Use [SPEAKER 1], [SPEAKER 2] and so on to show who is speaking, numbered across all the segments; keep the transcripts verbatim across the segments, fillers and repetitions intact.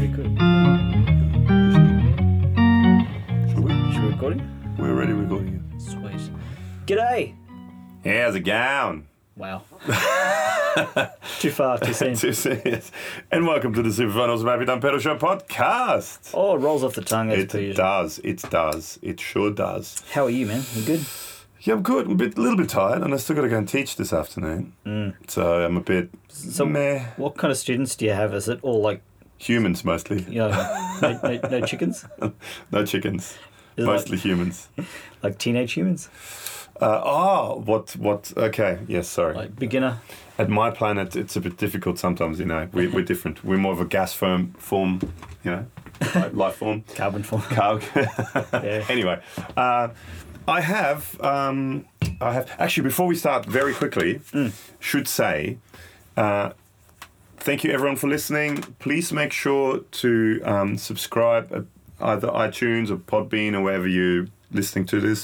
[SPEAKER 1] pretty good.
[SPEAKER 2] Should we?
[SPEAKER 1] Should we record it?
[SPEAKER 2] We're already recording
[SPEAKER 1] Sweet. G'day.
[SPEAKER 2] it. How's it going?
[SPEAKER 1] Wow. Too far, too soon.
[SPEAKER 2] Too serious. And welcome to the Super Finals of Happy Done Pedal Show podcast.
[SPEAKER 1] Oh, it rolls off the tongue as
[SPEAKER 2] It
[SPEAKER 1] per usual.
[SPEAKER 2] does. It does. It sure does.
[SPEAKER 1] How are you, man? You good?
[SPEAKER 2] Yeah, I'm good. I'm a bit, little bit tired, and I still got to go and teach this afternoon.
[SPEAKER 1] Mm.
[SPEAKER 2] So I'm a bit
[SPEAKER 1] So,
[SPEAKER 2] meh.
[SPEAKER 1] what kind of students do you have? Is it all like,
[SPEAKER 2] Humans mostly.
[SPEAKER 1] you know, no, no, no chickens?
[SPEAKER 2] No chickens.
[SPEAKER 1] Is it
[SPEAKER 2] Mostly humans.
[SPEAKER 1] Like teenage humans?
[SPEAKER 2] Uh, oh, what? What? Okay. Yes. Sorry.
[SPEAKER 1] Like beginner?
[SPEAKER 2] At my planet, it's a bit difficult sometimes. You know, we, we're different. We're more of a gas form, form. You know, like life form.
[SPEAKER 1] Carbon form?
[SPEAKER 2] Carg.
[SPEAKER 1] Yeah.
[SPEAKER 2] Anyway, uh, I have. Um, I have actually. Before we start, very quickly,
[SPEAKER 1] Mm.
[SPEAKER 2] should say. Uh, Thank you, everyone, for listening. Please make sure to um, subscribe at either iTunes or Podbean or wherever you're listening to this.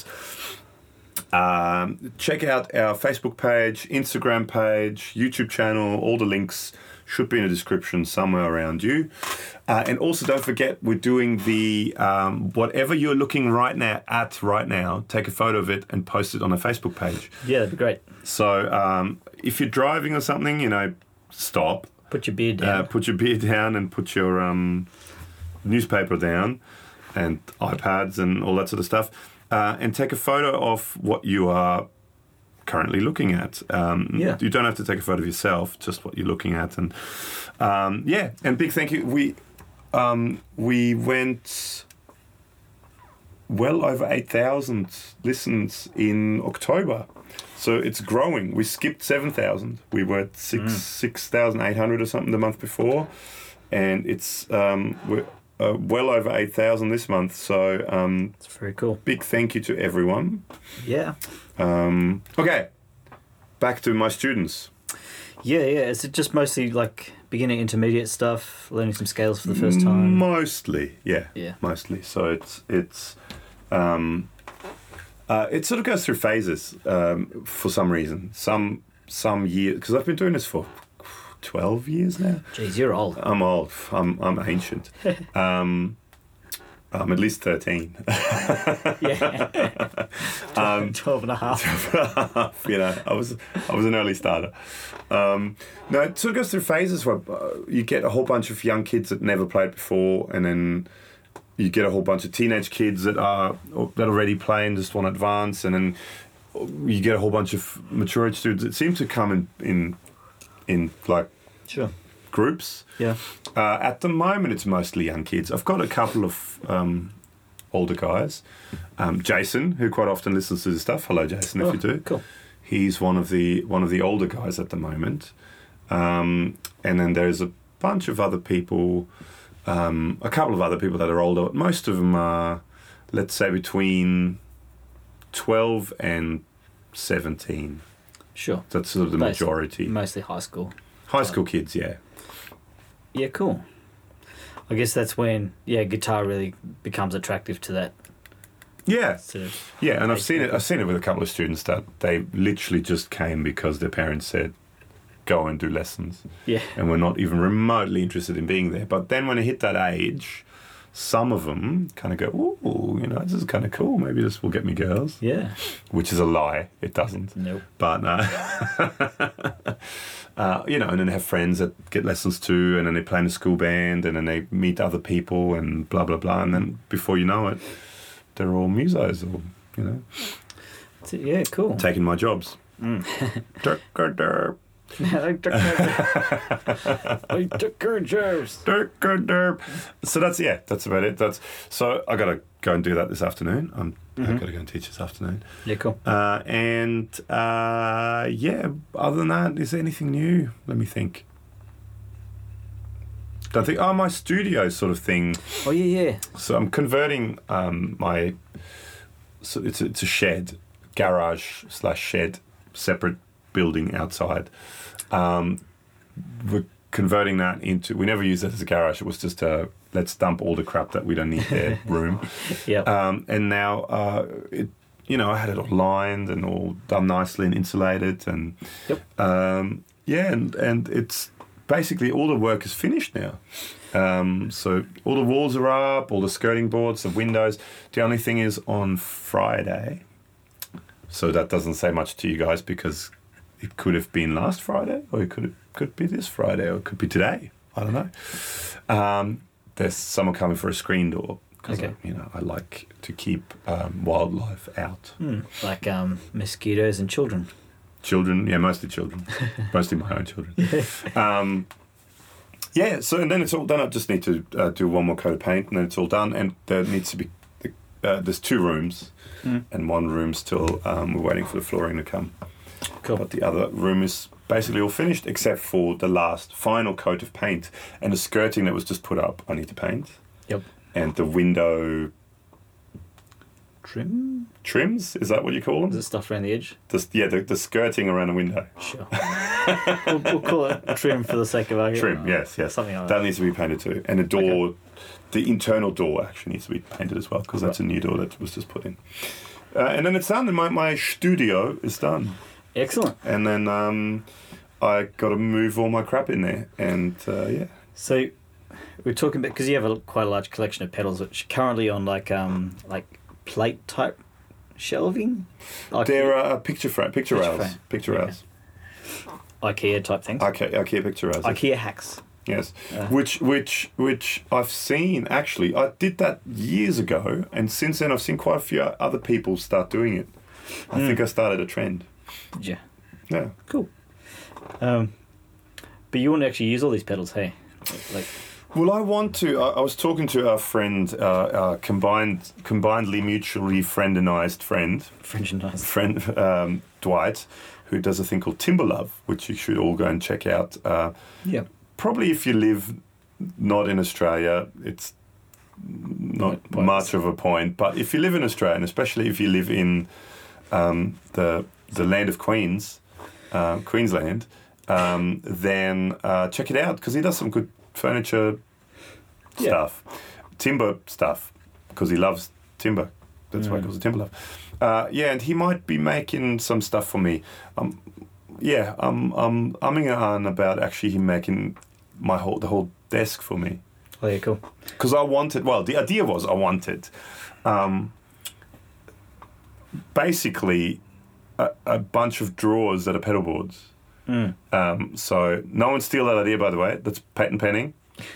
[SPEAKER 2] Um, check out our Facebook page, Instagram page, YouTube channel. All the links should be in the description somewhere around you. Uh, and also, don't forget, we're doing the um, whatever you're looking right now at right now. Take a photo of it and post it on a Facebook page.
[SPEAKER 1] Yeah, that'd be great.
[SPEAKER 2] So um, if you're driving or something, you know, stop.
[SPEAKER 1] Put your beard
[SPEAKER 2] Uh,
[SPEAKER 1] down.
[SPEAKER 2] put your beer down and put your um, newspaper down and iPads and all that sort of stuff. Uh, and take a photo of what you are currently looking at. Um,
[SPEAKER 1] Yeah.
[SPEAKER 2] You don't have to take a photo of yourself, just what you're looking at. And um, yeah, and big thank you. We um, we went well over eight thousand listens in October. So it's growing. We skipped seven thousand. We were at six
[SPEAKER 1] Mm.
[SPEAKER 2] six thousand eight hundred or something the month before, and it's um, we're uh, well over eight thousand this month. So um,
[SPEAKER 1] It's very cool.
[SPEAKER 2] big thank you to everyone.
[SPEAKER 1] Yeah.
[SPEAKER 2] Um, okay, back to my students.
[SPEAKER 1] Yeah, yeah. Is it just mostly like beginner, intermediate stuff, learning some scales for the first time?
[SPEAKER 2] Mostly, yeah,
[SPEAKER 1] Yeah.
[SPEAKER 2] mostly. So it's it's. Um, Uh, it sort of goes through phases um, for some reason. Some some years, because I've been doing this for twelve years now.
[SPEAKER 1] Jeez, you're old.
[SPEAKER 2] I'm old. I'm I'm ancient. Um, I'm at least thirteen.
[SPEAKER 1] Yeah.
[SPEAKER 2] um,
[SPEAKER 1] Twelve and a half.
[SPEAKER 2] you know, I was I was an early starter. Um, no, it sort of goes through phases where uh, you get a whole bunch of young kids that never played before, and then you get a whole bunch of teenage kids that are that already play and just want to advance, and then you get a whole bunch of mature students that seem to come in in, in like
[SPEAKER 1] Sure.
[SPEAKER 2] groups.
[SPEAKER 1] Yeah.
[SPEAKER 2] Uh, at the moment, it's mostly young kids. I've got a couple of um, older guys. Um, Jason, who quite often listens to this stuff. Hello, Jason, if
[SPEAKER 1] Oh,
[SPEAKER 2] you do.
[SPEAKER 1] Cool.
[SPEAKER 2] He's one of the one of the older guys at the moment, um, and then there's a bunch of other people. Um, a couple of other people that are older. Most of them are, let's say, between twelve and seventeen.
[SPEAKER 1] Sure.
[SPEAKER 2] That's sort of the
[SPEAKER 1] Basi-
[SPEAKER 2] majority.
[SPEAKER 1] Mostly high school.
[SPEAKER 2] High school kids, yeah.
[SPEAKER 1] Yeah, cool. I guess that's when, yeah, guitar really becomes attractive to that
[SPEAKER 2] Yeah,
[SPEAKER 1] sort of...
[SPEAKER 2] yeah, and I've
[SPEAKER 1] Age
[SPEAKER 2] seen it.
[SPEAKER 1] people.
[SPEAKER 2] I've seen it with a couple of students that they literally just came because their parents said, "Go and do lessons,"
[SPEAKER 1] Yeah.
[SPEAKER 2] and we're not even remotely interested in being there. But then when they hit that age, some of them kind of go, "Ooh, you know, this is kind of cool. Maybe this will get me girls,"
[SPEAKER 1] Yeah.
[SPEAKER 2] which is a lie. It doesn't.
[SPEAKER 1] Nope.
[SPEAKER 2] But uh, uh, you know, and then they have friends that get lessons too, and then they play in a school band, and then they meet other people, and blah blah blah, and then before you know it, they're all musos, or you know,
[SPEAKER 1] So, yeah, cool.
[SPEAKER 2] taking my jobs.
[SPEAKER 1] Mm.
[SPEAKER 2] Derp, derp,
[SPEAKER 1] I took her- I took her jobs.
[SPEAKER 2] derp, derp, derp. So that's yeah, that's about it. That's so I gotta go and do that this afternoon. I'm
[SPEAKER 1] Mm-hmm.
[SPEAKER 2] I've got to go and teach this afternoon.
[SPEAKER 1] Yeah, cool.
[SPEAKER 2] Uh, and uh, yeah, other than that, is there anything new? Let me think. Don't think. Oh, my studio sort of thing.
[SPEAKER 1] Oh, yeah, yeah.
[SPEAKER 2] So I'm converting um, my. So it's a, it's a shed, garage slash shed, separate building outside. Um, we're converting that into. We never used it as a garage. It was just a let's dump all the crap that we don't need there room.
[SPEAKER 1] Yeah.
[SPEAKER 2] Um, and now uh, it. You know, I had it all lined and all done nicely and insulated, and
[SPEAKER 1] Yep.
[SPEAKER 2] um, yeah, and and it's basically all the work is finished now. Um, so all the walls are up, all the skirting boards, the windows. The only thing is on Friday. So that doesn't say much to you guys because it could have been last Friday, or it could could be this Friday, or it could be today. I don't know. Um, there's someone coming for a screen door because
[SPEAKER 1] Okay.
[SPEAKER 2] you know I like to keep um, wildlife out.
[SPEAKER 1] Hmm. Like um, mosquitoes and children.
[SPEAKER 2] Children, yeah, mostly children, mostly my own children. Um, yeah, so and then it's all done. I just need to uh, do one more coat of paint, and then it's all done. And there needs to be uh, there's two rooms,
[SPEAKER 1] Mm.
[SPEAKER 2] and one room still um, we're waiting for the flooring to come.
[SPEAKER 1] Cool.
[SPEAKER 2] But the other room is basically all finished except for the last final coat of paint and the skirting that was just put up. I need to paint.
[SPEAKER 1] Yep.
[SPEAKER 2] And the window
[SPEAKER 1] Trim?
[SPEAKER 2] trims, is that what you call
[SPEAKER 1] Is
[SPEAKER 2] them?
[SPEAKER 1] it stuff around the edge?
[SPEAKER 2] The, yeah, the, the skirting around the window.
[SPEAKER 1] Sure. we'll, we'll call it trim for the sake of argument.
[SPEAKER 2] Trim, yes, yes.
[SPEAKER 1] Something like
[SPEAKER 2] that
[SPEAKER 1] that.
[SPEAKER 2] needs to be painted too. And the door, the internal door actually needs to be painted as well because that's a new door that was just put in. Uh, and then it's done, and my, my studio is done.
[SPEAKER 1] Excellent.
[SPEAKER 2] And then um, I got to move all my crap in there. And uh, yeah.
[SPEAKER 1] So we're talking about, because you have a, quite a large collection of pedals, which are currently on like um like plate type shelving. Like
[SPEAKER 2] They're uh, picture frame, picture
[SPEAKER 1] Picture
[SPEAKER 2] rails,
[SPEAKER 1] frame.
[SPEAKER 2] picture
[SPEAKER 1] Okay.
[SPEAKER 2] rails.
[SPEAKER 1] IKEA type things.
[SPEAKER 2] IKEA, IKEA picture rails.
[SPEAKER 1] IKEA hacks.
[SPEAKER 2] Yes,
[SPEAKER 1] Uh.
[SPEAKER 2] which which which I've seen actually. I did that years ago, and since then I've seen quite a few other people start doing it. I
[SPEAKER 1] Mm.
[SPEAKER 2] think I started a trend.
[SPEAKER 1] Did you?
[SPEAKER 2] Yeah.
[SPEAKER 1] Cool. Um, but you want to actually use all these pedals, hey? Like,
[SPEAKER 2] Well, I want to. I, I was talking to our friend, uh, uh, combined, combinedly mutually friendinized friend,
[SPEAKER 1] French and nice.
[SPEAKER 2] friend um, Dwight, who does a thing called Timber Love, which you should all go and check out. Uh,
[SPEAKER 1] Yeah.
[SPEAKER 2] probably if you live not in Australia, it's not
[SPEAKER 1] Pointless.
[SPEAKER 2] much of a point. But if you live in Australia, and especially if you live in um, the the land of Queens, uh, Queensland, um, then uh, check it out because he does some good furniture
[SPEAKER 1] Yeah.
[SPEAKER 2] stuff, timber stuff, because he loves timber. That's why he
[SPEAKER 1] Mm.
[SPEAKER 2] calls it Timber Love. Uh, yeah, and he might be making some stuff for me. Um, yeah, I'm I'm umming on about actually him making my whole the whole desk for me
[SPEAKER 1] Oh, yeah, cool.
[SPEAKER 2] because I wanted. Well, the idea was I wanted, um, basically, a, a bunch of drawers that are pedal boards.
[SPEAKER 1] Mm.
[SPEAKER 2] Um, so no one steal that idea, by the way. That's patent pending.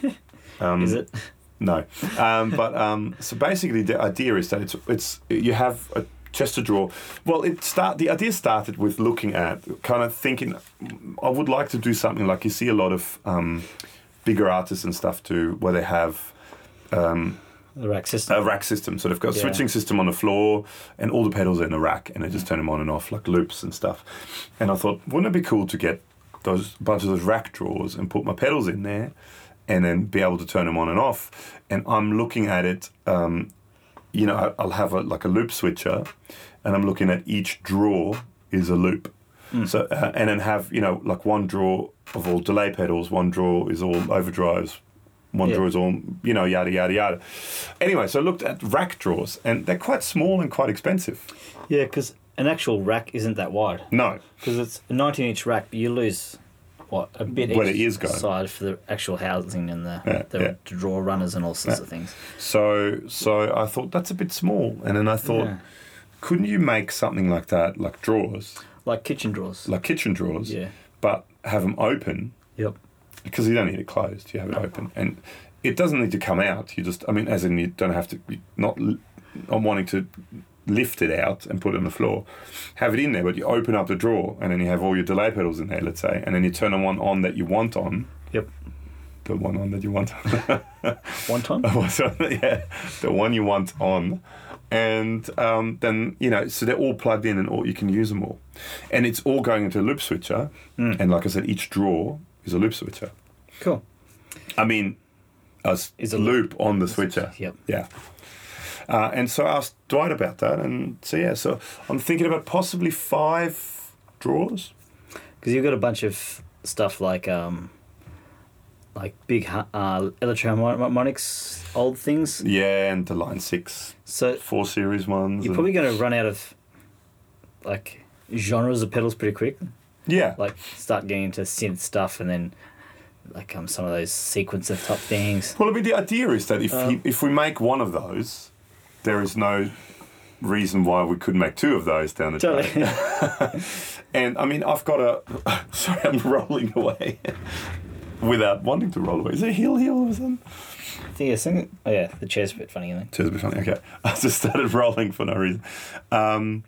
[SPEAKER 2] Um,
[SPEAKER 1] Is it?
[SPEAKER 2] No, um, but um, so basically the idea is that it's it's you have a chest of drawer. Well, it start the idea started with looking at kind of thinking I would like to do something like you see a lot of um, bigger artists and stuff do where they have um,
[SPEAKER 1] The rack system.
[SPEAKER 2] a rack system. So they've got a
[SPEAKER 1] Yeah.
[SPEAKER 2] switching system on the floor and all the pedals are in a rack and they just turn them on and off like loops and stuff. And I thought, wouldn't it be cool to get those bunch of those rack drawers and put my pedals in there and then be able to turn them on and off. And I'm looking at it, um, you know, I- I'll have a, like a loop switcher and I'm looking at each drawer is a loop.
[SPEAKER 1] Mm.
[SPEAKER 2] So uh, and then have, you know, like one drawer of all delay pedals, one drawer is all overdrives, one
[SPEAKER 1] Yeah.
[SPEAKER 2] drawer is all, you know, yada, yada, yada. Anyway, so I looked at rack drawers and they're quite small and quite expensive.
[SPEAKER 1] Yeah, because an actual rack isn't that wide.
[SPEAKER 2] No.
[SPEAKER 1] Because it's a nineteen inch rack, but you lose, what, a bit
[SPEAKER 2] Where
[SPEAKER 1] each
[SPEAKER 2] the ears go.
[SPEAKER 1] side for the actual housing and the,
[SPEAKER 2] Yeah,
[SPEAKER 1] the
[SPEAKER 2] yeah.
[SPEAKER 1] to draw runners and all sorts
[SPEAKER 2] Yeah.
[SPEAKER 1] of things.
[SPEAKER 2] So so I thought that's a bit small. And then I thought,
[SPEAKER 1] Yeah.
[SPEAKER 2] couldn't you make something like that, like drawers,
[SPEAKER 1] Like kitchen drawers.
[SPEAKER 2] like kitchen drawers,
[SPEAKER 1] Yeah.
[SPEAKER 2] but have them open?
[SPEAKER 1] Yep.
[SPEAKER 2] Because you don't need it closed, you have it open. And it doesn't need to come out. You just, I mean, as in you don't have to, you're not, not wanting to lift it out and put it on the floor. Have it in there, but you open up the drawer and then you have all your delay pedals in there, let's say, and then you turn the one on that you want on.
[SPEAKER 1] Yep.
[SPEAKER 2] The one on that you want on.
[SPEAKER 1] One ton?
[SPEAKER 2] Yeah, the one you want on. And um, then, you know, so they're all plugged in and all, you can use them all. And it's all going into a loop switcher.
[SPEAKER 1] Mm.
[SPEAKER 2] And like I said, each drawer is a loop switcher.
[SPEAKER 1] Cool.
[SPEAKER 2] I mean, a s-
[SPEAKER 1] Is a
[SPEAKER 2] loop on the switcher.
[SPEAKER 1] Yep.
[SPEAKER 2] Yeah. Uh, and so I asked Dwight about that. And so, yeah, so I'm thinking about possibly five drawers.
[SPEAKER 1] Because you've got a bunch of stuff like um, like big ha- uh, electroharmonics, old things.
[SPEAKER 2] Yeah, and the Line six,
[SPEAKER 1] So
[SPEAKER 2] four series ones.
[SPEAKER 1] you're
[SPEAKER 2] and-
[SPEAKER 1] probably going to run out of like genres of pedals pretty quick.
[SPEAKER 2] yeah.
[SPEAKER 1] Like start getting into synth stuff and then like um some of those sequencer top things.
[SPEAKER 2] Well, I mean, the idea is that if
[SPEAKER 1] Um,
[SPEAKER 2] he, if we make one of those, there is no reason why we couldn't make two of those down the
[SPEAKER 1] Totally.
[SPEAKER 2] track. And I mean, I've got a. Sorry, I'm rolling away without wanting to roll away. Is there a hill here all of a sudden?
[SPEAKER 1] I think it's something. Oh yeah, the chair's a bit funny, isn't it?
[SPEAKER 2] Cheers, a bit funny. Okay, I just started rolling for no reason. Um,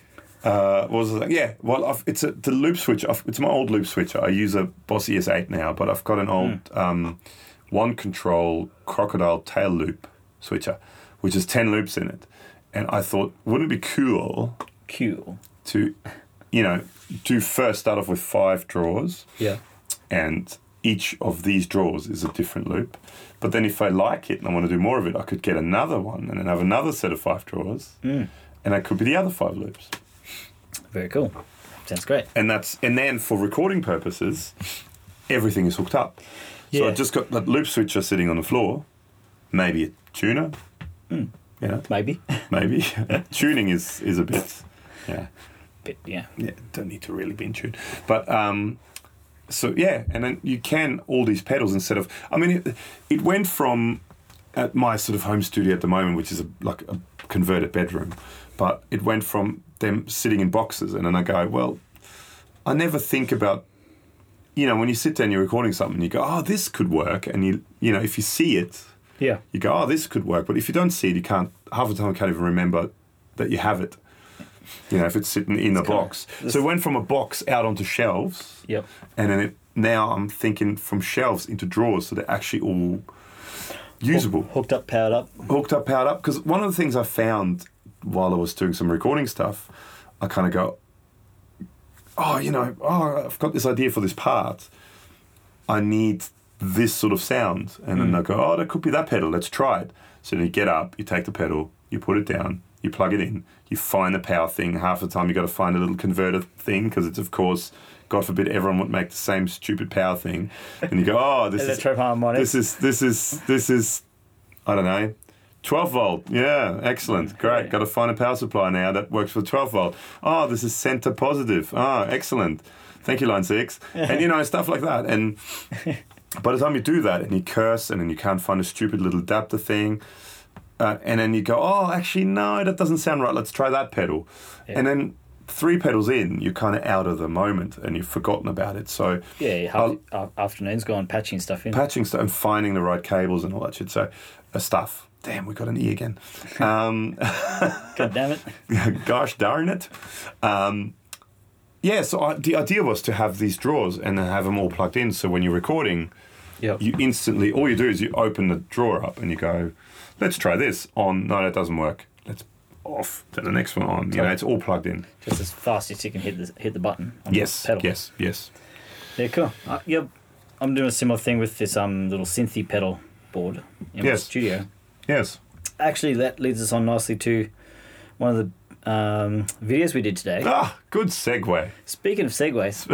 [SPEAKER 2] uh, what was I saying? Yeah, well, I've, it's a the loop switch. I've, it's my old loop switcher. I use a Boss E S eight now, but I've got an old
[SPEAKER 1] Mm.
[SPEAKER 2] um, one control crocodile tail loop switcher, which has ten loops in it. And I thought, wouldn't it be cool
[SPEAKER 1] Cool.
[SPEAKER 2] to, you know, do first start off with five drawers,
[SPEAKER 1] Yeah.
[SPEAKER 2] and each of these drawers is a different loop. But then if I like it and I want to do more of it, I could get another one and then have another set of five drawers,
[SPEAKER 1] Mm.
[SPEAKER 2] and that could be the other five loops.
[SPEAKER 1] Very cool. Sounds great.
[SPEAKER 2] And that's and then for recording purposes, everything is hooked up. So
[SPEAKER 1] Yeah.
[SPEAKER 2] I just got that loop switcher sitting on the floor, maybe a tuner,
[SPEAKER 1] Mm.
[SPEAKER 2] you know,
[SPEAKER 1] Maybe.
[SPEAKER 2] maybe tuning is is a bit, yeah.
[SPEAKER 1] Bit, yeah.
[SPEAKER 2] Yeah, don't need to really be in tune. But, um, so yeah, and then you can, all these pedals instead of, I mean, it, it went from, at my sort of home studio at the moment, which is a, like a converted bedroom, but it went from them sitting in boxes, and then I go, well, I never think about, you know, when you sit there and you're recording something, you go, oh, this could work, and you, you know, if you see it,
[SPEAKER 1] Yeah.
[SPEAKER 2] you go, oh, this could work, but if you don't see it, you can't, half the time you can't even remember that you have it. You know, if it's sitting in a box. So it went from a box out onto shelves,
[SPEAKER 1] Yep.
[SPEAKER 2] and then it, now I'm thinking from shelves into drawers, so they're actually all usable.
[SPEAKER 1] Hooked up, powered up.
[SPEAKER 2] Hooked up, powered up. Because one of the things I found while I was doing some recording stuff, I kind of go, oh, you know, oh, I've got this idea for this part. I need this sort of sound. And then
[SPEAKER 1] Mm.
[SPEAKER 2] I go, oh, that could be that pedal. Let's try it. So then you get up, you take the pedal, you put it down, you plug it in, you find the power thing. Half the time you got to find a little converter thing because it's, of course, God forbid everyone would make the same stupid power thing. And you go, oh, this is,
[SPEAKER 1] Electroharmonic.
[SPEAKER 2] this is, this is, this is, I don't know, twelve volt. Yeah, excellent. Great.
[SPEAKER 1] Yeah.
[SPEAKER 2] Got to find a power supply now that works for twelve volt. Oh, this is center positive. Oh, excellent. Thank you, line six. And, you know, stuff like that. And by the time you do that and you curse and then you can't find a stupid little adapter thing, uh, and then you go, oh, actually, no, that doesn't sound right. Let's try that pedal.
[SPEAKER 1] Yeah.
[SPEAKER 2] And then three pedals in, you're kind of out of the moment and you've forgotten about it. So
[SPEAKER 1] Yeah, half, uh, afternoon's gone patching stuff in.
[SPEAKER 2] patching stuff and finding the right cables and all that shit. So uh, stuff. Damn, we got an E again. Um,
[SPEAKER 1] God damn it.
[SPEAKER 2] gosh darn it. Um, yeah, so I, the idea was to have these drawers and then have them all plugged in. So when you're recording,
[SPEAKER 1] Yep.
[SPEAKER 2] you instantly, all you do is you open the drawer up and you go, let's try this on. No, that doesn't work. Let's off to the next one on. You know, it's all plugged in.
[SPEAKER 1] Just as fast as you can hit the hit the button on
[SPEAKER 2] Yes,
[SPEAKER 1] the pedal.
[SPEAKER 2] yes, yes.
[SPEAKER 1] Yeah, cool. Uh, yep. I'm doing a similar thing with this um little synthy pedal board in my
[SPEAKER 2] Yes.
[SPEAKER 1] studio.
[SPEAKER 2] Yes.
[SPEAKER 1] Actually, that leads us on nicely to one of the um, videos we did today.
[SPEAKER 2] Ah, good segue.
[SPEAKER 1] Speaking of segues,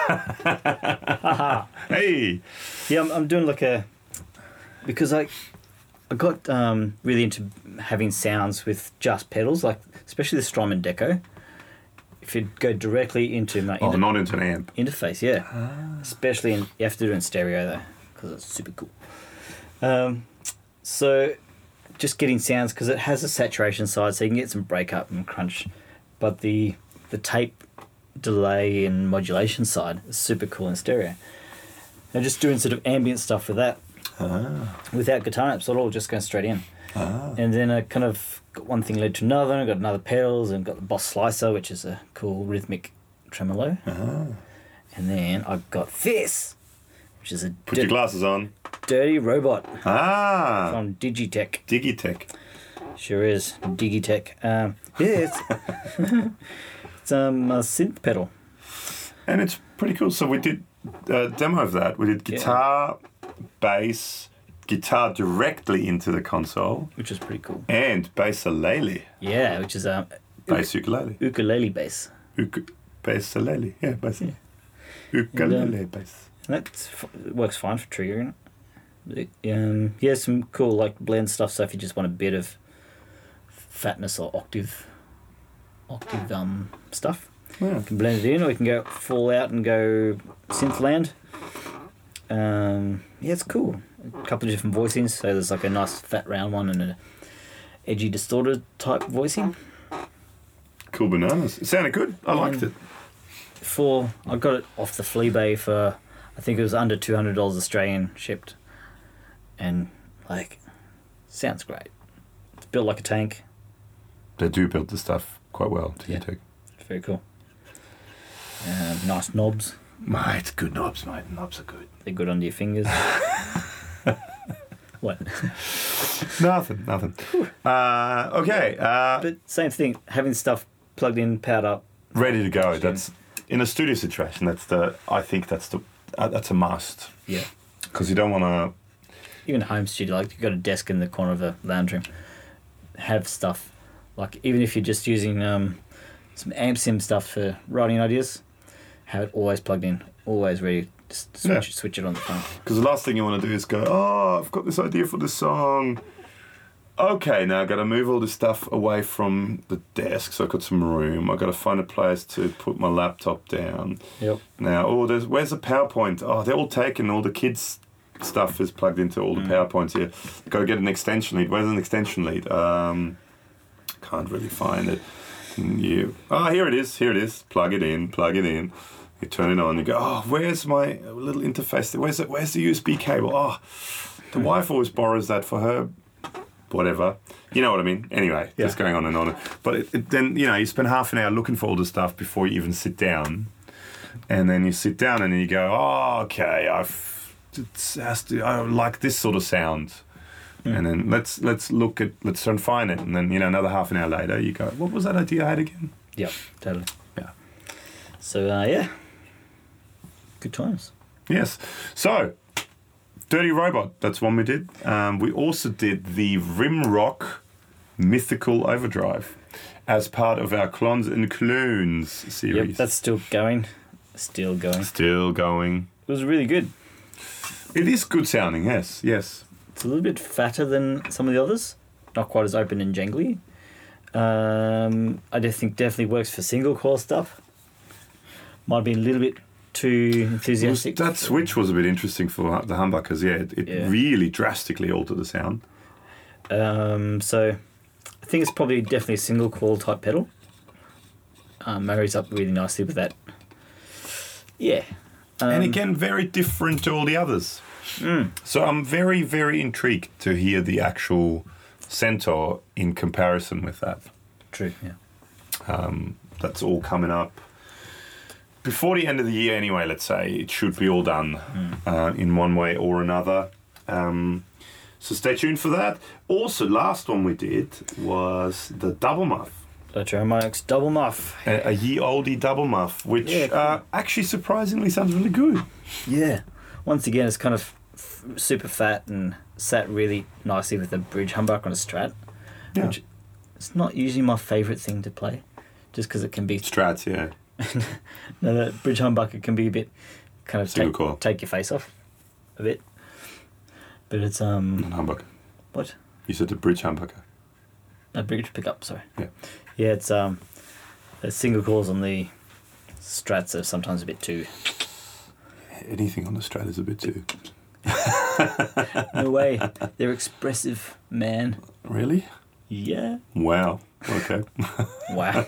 [SPEAKER 2] Hey.
[SPEAKER 1] yeah, I'm, I'm doing like a because I I got um, really into having sounds with just pedals, like especially the Strymon Deco. If you go directly into my
[SPEAKER 2] Oh,
[SPEAKER 1] inter-
[SPEAKER 2] not into an amp.
[SPEAKER 1] interface, yeah, especially in you have to do it in stereo though because it's super cool. Um, so just getting sounds because it has a saturation side, so you can get some breakup and crunch, but the the tape delay and modulation side is super cool in stereo. And just doing sort of ambient stuff with that
[SPEAKER 2] Ah.
[SPEAKER 1] without guitar amps at all, just going straight in.
[SPEAKER 2] Ah.
[SPEAKER 1] And then I kind of got one thing led to another, and got another pedals, and got the Boss Slicer, which is a cool rhythmic tremolo.
[SPEAKER 2] Ah.
[SPEAKER 1] And then I got this, which is a
[SPEAKER 2] Put
[SPEAKER 1] dir-
[SPEAKER 2] your glasses on.
[SPEAKER 1] dirty robot
[SPEAKER 2] Ah.
[SPEAKER 1] from Digitech.
[SPEAKER 2] Digitech.
[SPEAKER 1] Sure is Digitech. Um, yeah, it's, it's um, a synth pedal.
[SPEAKER 2] And it's pretty cool. So we did a demo of that. We did guitar, bass, guitar directly into the console,
[SPEAKER 1] Which is pretty cool.
[SPEAKER 2] and bass-a-lele.
[SPEAKER 1] Yeah, which is um,
[SPEAKER 2] Bass ukulele.
[SPEAKER 1] ukulele bass.
[SPEAKER 2] Uk- bass-a-lele. Yeah, bass.
[SPEAKER 1] Yeah.
[SPEAKER 2] Ukulele bass.
[SPEAKER 1] And that f- works fine for triggering it. Um, yeah, some cool like blend stuff. So if you just want a bit of fatness or octave, octave um stuff,
[SPEAKER 2] Yeah.
[SPEAKER 1] you can blend it in, or you can go full out and go synth land. Um, yeah, it's cool. A couple of different voicings. So there's like a nice fat round one and a edgy distorted type voicing.
[SPEAKER 2] Cool bananas. It sounded good. I liked
[SPEAKER 1] And
[SPEAKER 2] it.
[SPEAKER 1] For I got it off the Fleabay for I think it was under two hundred dollars Australian shipped, and like sounds great. It's built like a tank.
[SPEAKER 2] They do build the stuff quite well, to
[SPEAKER 1] Yeah.
[SPEAKER 2] take.
[SPEAKER 1] It's very cool. Um, nice knobs.
[SPEAKER 2] Mate, good knobs, mate. Knobs are good.
[SPEAKER 1] They're good under your fingers. What?
[SPEAKER 2] Nothing, nothing. Uh, okay, uh,
[SPEAKER 1] But same thing. Having stuff plugged in, powered up.
[SPEAKER 2] ready to go. That's in a studio situation. That's the. I think that's the. Uh, that's a must
[SPEAKER 1] Yeah.
[SPEAKER 2] because you don't want to.
[SPEAKER 1] Even home studio, like you've got a desk in the corner of the lounge room. Have stuff, like even if you're just using um, some amp sim stuff for writing ideas, have it always plugged in, always ready. Just switch,
[SPEAKER 2] Yeah.
[SPEAKER 1] switch it on the phone.
[SPEAKER 2] Because the last thing you want to do is go, oh, I've got this idea for this song. Okay, now I've got to move all this stuff away from the desk, so I've got some room. I've got to find a place to put my laptop down.
[SPEAKER 1] Yep.
[SPEAKER 2] Now, oh, there's where's the PowerPoint? Oh, they're all taken. All the kids' stuff is plugged into all the PowerPoints here. Got to get an extension lead. Where's an extension lead? Um, can't really find it. And you, oh, here it is. Here it is. Plug it in. Plug it in. You turn it on. You go, oh, where's my little interface? Where's it? Where's the U S B cable? Oh, the wife always borrows that for her. Whatever, you know what I mean. Anyway,
[SPEAKER 1] Yeah.
[SPEAKER 2] just going on and on. But it, it, then you know you spend half an hour looking for all the stuff before you even sit down, and then you sit down and then you go, oh, okay, I've it has to. I like this sort of sound, and then let's let's look at let's try and find it, and then you know another half an hour later you go, what was that idea I had again?
[SPEAKER 1] Yep. Totally.
[SPEAKER 2] Yeah.
[SPEAKER 1] So uh, yeah. Good times.
[SPEAKER 2] Yes. So, Dirty Robot, that's one we did. Um, we also did the Rimrock Mythical Overdrive as part of our Clones and Clones series.
[SPEAKER 1] Yep. That's still going. Still going.
[SPEAKER 2] Still going.
[SPEAKER 1] It was really good.
[SPEAKER 2] It is good sounding, yes, yes.
[SPEAKER 1] It's a little bit fatter than some of the others. Not quite as open and jangly. Um, I do think definitely works for single core stuff. Might be a little bit too
[SPEAKER 2] Was,
[SPEAKER 1] enthusiastic.
[SPEAKER 2] that switch was a bit interesting for the humbuckers, yeah. It, it
[SPEAKER 1] Yeah.
[SPEAKER 2] really drastically altered the sound.
[SPEAKER 1] Um, so I think it's probably definitely a single coil type pedal. Um, marries up really nicely with that. Yeah. Um,
[SPEAKER 2] and again, very different to all the others.
[SPEAKER 1] mm,
[SPEAKER 2] So I'm very, very intrigued to hear the actual Centaur in comparison with that.
[SPEAKER 1] true. Yeah.
[SPEAKER 2] Um, that's all coming up before the end of the year anyway, let's say. It should be all done uh, in one way or another. Um, so stay tuned for that. Also, last one we did was the Double Muff.
[SPEAKER 1] Electroharmonics Double Muff.
[SPEAKER 2] A, a ye oldie Double Muff, which
[SPEAKER 1] Yeah, cool.
[SPEAKER 2] uh, actually surprisingly sounds really good.
[SPEAKER 1] Yeah. Once again, it's kind of f- super fat and sat really nicely with a bridge humbucker on a Strat.
[SPEAKER 2] Yeah.
[SPEAKER 1] Which it's not usually my favourite thing to play, just because it can be.
[SPEAKER 2] Strats, yeah.
[SPEAKER 1] No, the bridge humbucker can be a bit kind of
[SPEAKER 2] Single
[SPEAKER 1] take,
[SPEAKER 2] coil.
[SPEAKER 1] take your face off a bit. But it's um
[SPEAKER 2] Not humbucker.
[SPEAKER 1] what?
[SPEAKER 2] You said the bridge humbucker.
[SPEAKER 1] A bridge pickup, sorry.
[SPEAKER 2] Yeah.
[SPEAKER 1] Yeah, it's um the single coils on the Strats are sometimes a bit too
[SPEAKER 2] Anything on the Strat is a bit too.
[SPEAKER 1] no way. They're expressive, man.
[SPEAKER 2] Really?
[SPEAKER 1] Yeah.
[SPEAKER 2] Wow. Okay.
[SPEAKER 1] Wow.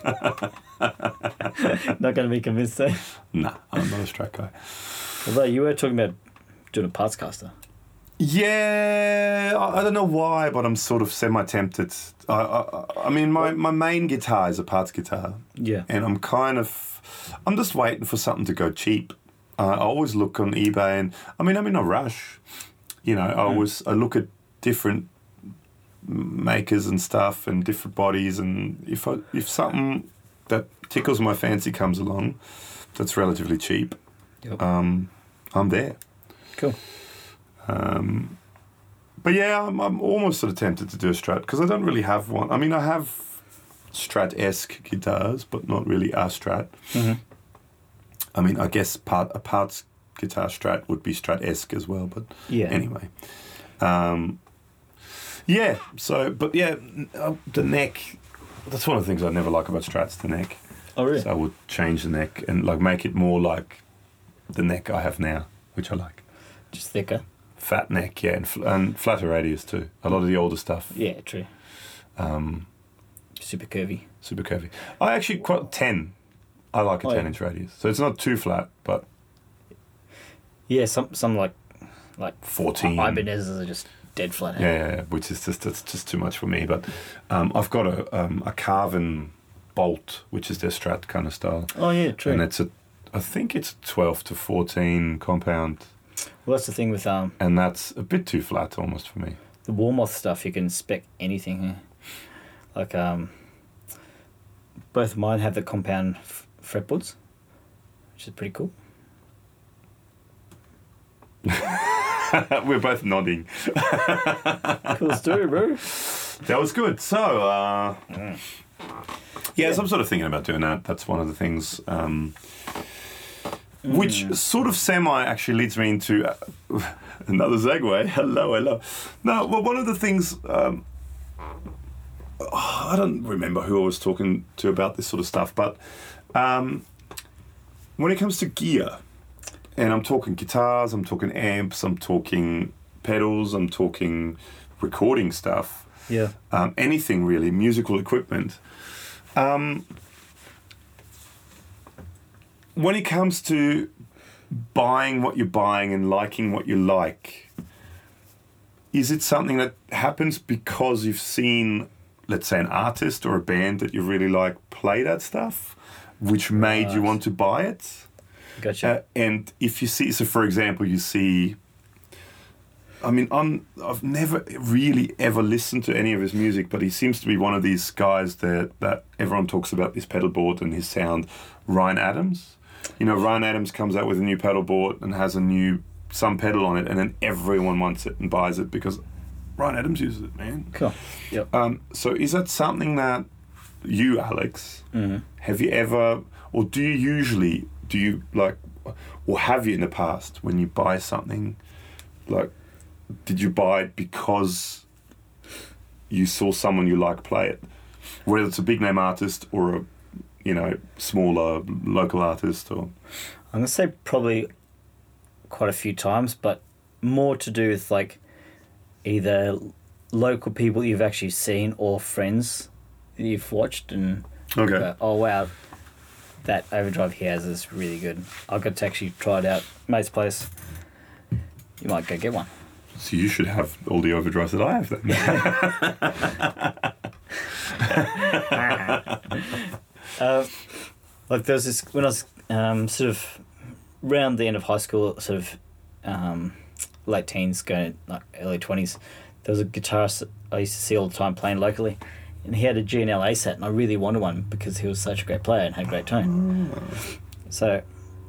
[SPEAKER 1] Not gonna be convinced though.
[SPEAKER 2] Nah, I'm not a Strat guy.
[SPEAKER 1] Although you were talking about doing a parts caster.
[SPEAKER 2] Yeah, I, I don't know why, but I'm sort of semi-tempted. I, I, I mean, my, my main guitar is a parts guitar,
[SPEAKER 1] Yeah.
[SPEAKER 2] and I'm kind of, I'm just waiting for something to go cheap. Uh, I always look on eBay, and I mean, I'm in a rush. You know, I always I look at different makers and stuff, and different bodies, and if I, if something that tickles my fancy comes along, that's relatively cheap.
[SPEAKER 1] Yep.
[SPEAKER 2] Um, I'm there.
[SPEAKER 1] Cool.
[SPEAKER 2] Um, but yeah, I'm, I'm almost sort of tempted to do a Strat because I don't really have one. I mean, I have Strat-esque guitars, but not really a Strat.
[SPEAKER 1] Mm-hmm.
[SPEAKER 2] I mean, I guess part a parts guitar Strat would be Strat-esque as well, but
[SPEAKER 1] Yeah.
[SPEAKER 2] anyway. Um, yeah, so, but yeah, n- uh, the neck, that's one of the things I never like about Strats, the neck.
[SPEAKER 1] Oh really?
[SPEAKER 2] So I would change the neck and like make it more like the neck I have now, which I like.
[SPEAKER 1] Just thicker.
[SPEAKER 2] Fat neck, yeah, and, fl- and flatter radius too. A lot of the older stuff.
[SPEAKER 1] Yeah, true.
[SPEAKER 2] Um,
[SPEAKER 1] Super curvy.
[SPEAKER 2] super curvy. I actually quite ten. I like a
[SPEAKER 1] Oh,
[SPEAKER 2] ten
[SPEAKER 1] yeah.
[SPEAKER 2] inch radius, so it's not too flat, but
[SPEAKER 1] Yeah, some some like like
[SPEAKER 2] fourteen.
[SPEAKER 1] Ibanez's are just dead flat.
[SPEAKER 2] Yeah, yeah, yeah, which is just that's just too much for me. But um, I've got a um, a Carvin Bolt, which is their Strat kind of style,
[SPEAKER 1] Oh yeah, true.
[SPEAKER 2] and it's a I think it's a twelve to fourteen compound,
[SPEAKER 1] Well, that's the thing with um
[SPEAKER 2] and that's a bit too flat almost for me.
[SPEAKER 1] the Warmoth stuff. You can spec anything. Yeah. Like um, both of mine have the compound f- fretboards, which is pretty cool.
[SPEAKER 2] We're both nodding.
[SPEAKER 1] Cool story, bro.
[SPEAKER 2] That was good. So, uh,
[SPEAKER 1] Mm.
[SPEAKER 2] yeah, so I'm sort of thinking about doing that. That's one of the things, um, which
[SPEAKER 1] Mm.
[SPEAKER 2] sort of semi actually leads me into uh, another segue. Hello, hello. No, well, one of the things, um, oh, I don't remember who I was talking to about this sort of stuff, but um, when it comes to gear, and I'm talking guitars, I'm talking amps, I'm talking pedals, I'm talking recording stuff,
[SPEAKER 1] Yeah.
[SPEAKER 2] um, anything really, musical equipment. Um, when it comes to buying what you're buying and liking what you like, is it something that happens because you've seen, let's say, an artist or a band that you really like play that stuff, which made you
[SPEAKER 1] Right.
[SPEAKER 2] want to buy it?
[SPEAKER 1] Gotcha.
[SPEAKER 2] Uh, and if you see, so for example, you see, I mean, I'm, I've never really ever listened to any of his music, but he seems to be one of these guys that, that everyone talks about, this pedal board and his sound, Ryan Adams. You know, Ryan Adams comes out with a new pedal board and has a new, some pedal on it, and then everyone wants it and buys it because Ryan Adams uses it, man.
[SPEAKER 1] Cool. Yep.
[SPEAKER 2] Um, so is that something that you, Alex,
[SPEAKER 1] Mm-hmm.
[SPEAKER 2] have you ever, or do you usually, do you like, or have you in the past when you buy something, like, did you buy it because you saw someone you like play it? Whether it's a big name artist or a, you know, smaller local artist or...
[SPEAKER 1] I'm gonna say probably quite a few times, but more to do with like either local people you've actually seen or friends that you've watched and
[SPEAKER 2] Okay.
[SPEAKER 1] go, oh wow, that overdrive he has is really good. I got to actually try it out, mate's place. You might go get one.
[SPEAKER 2] So you should have all the overdrives that I have then.
[SPEAKER 1] Uh, like there was this when I was um, sort of around the end of high school, sort of um, late teens, going like early twenties. There was a guitarist that I used to see all the time playing locally, and he had a G N L A set, and I really wanted one because he was such a great player and had great tone. So,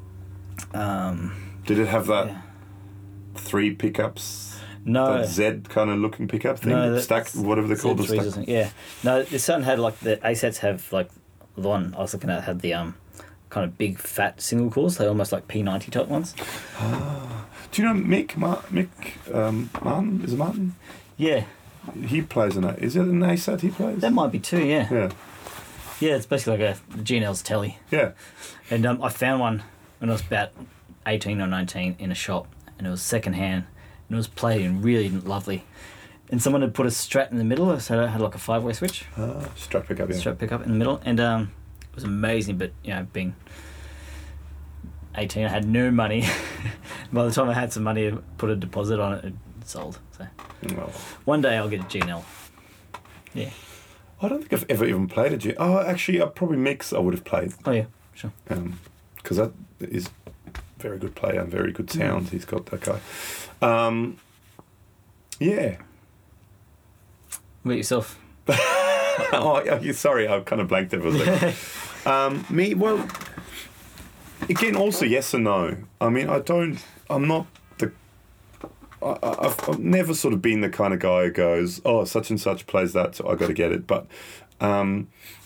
[SPEAKER 1] um,
[SPEAKER 2] Did it have that
[SPEAKER 1] yeah.
[SPEAKER 2] three pickups?
[SPEAKER 1] no,
[SPEAKER 2] That Z kind of looking pickup thing?
[SPEAKER 1] No, that's-
[SPEAKER 2] stack, whatever they're called. The
[SPEAKER 1] Z threes or
[SPEAKER 2] stack.
[SPEAKER 1] something, yeah. No, this one had like the A sets have like the one I was looking at had the um kind of big fat single coils. They're almost like P ninety type ones.
[SPEAKER 2] Do you know Mick Mar- Mick um, Martin? Is it Martin?
[SPEAKER 1] Yeah,
[SPEAKER 2] He plays an A. Is it an A set he plays?
[SPEAKER 1] that might be two. Yeah,
[SPEAKER 2] Yeah.
[SPEAKER 1] yeah. It's basically like a G N L's telly,
[SPEAKER 2] Yeah.
[SPEAKER 1] and um, I found one when I was about eighteen or nineteen in a shop, and it was second hand, and it was played in really lovely. And someone had put a Strat in the middle, so it had like a five way switch.
[SPEAKER 2] Ah, strap pickup, yeah.
[SPEAKER 1] Strap pickup in the middle, and um, it was amazing. But you know, being eighteen, I had no money. By the time I had some money, I put a deposit on it, it sold. So
[SPEAKER 2] Well,
[SPEAKER 1] one day I'll get a G N L. Yeah.
[SPEAKER 2] I don't think I've ever even played a G. Oh, actually, I probably Mick's I would have played.
[SPEAKER 1] Oh yeah, sure.
[SPEAKER 2] Because that is very good player and very good sound. He's got that guy. Um, yeah.
[SPEAKER 1] What about yourself?
[SPEAKER 2] oh, yeah, sorry, I kind of blanked there for a second. um, me, well, again, also yes and no. I mean, I don't, I'm not the, I, I've, I've never sort of been the kind of guy who goes, oh, such and such plays that, so I got to get it. But um,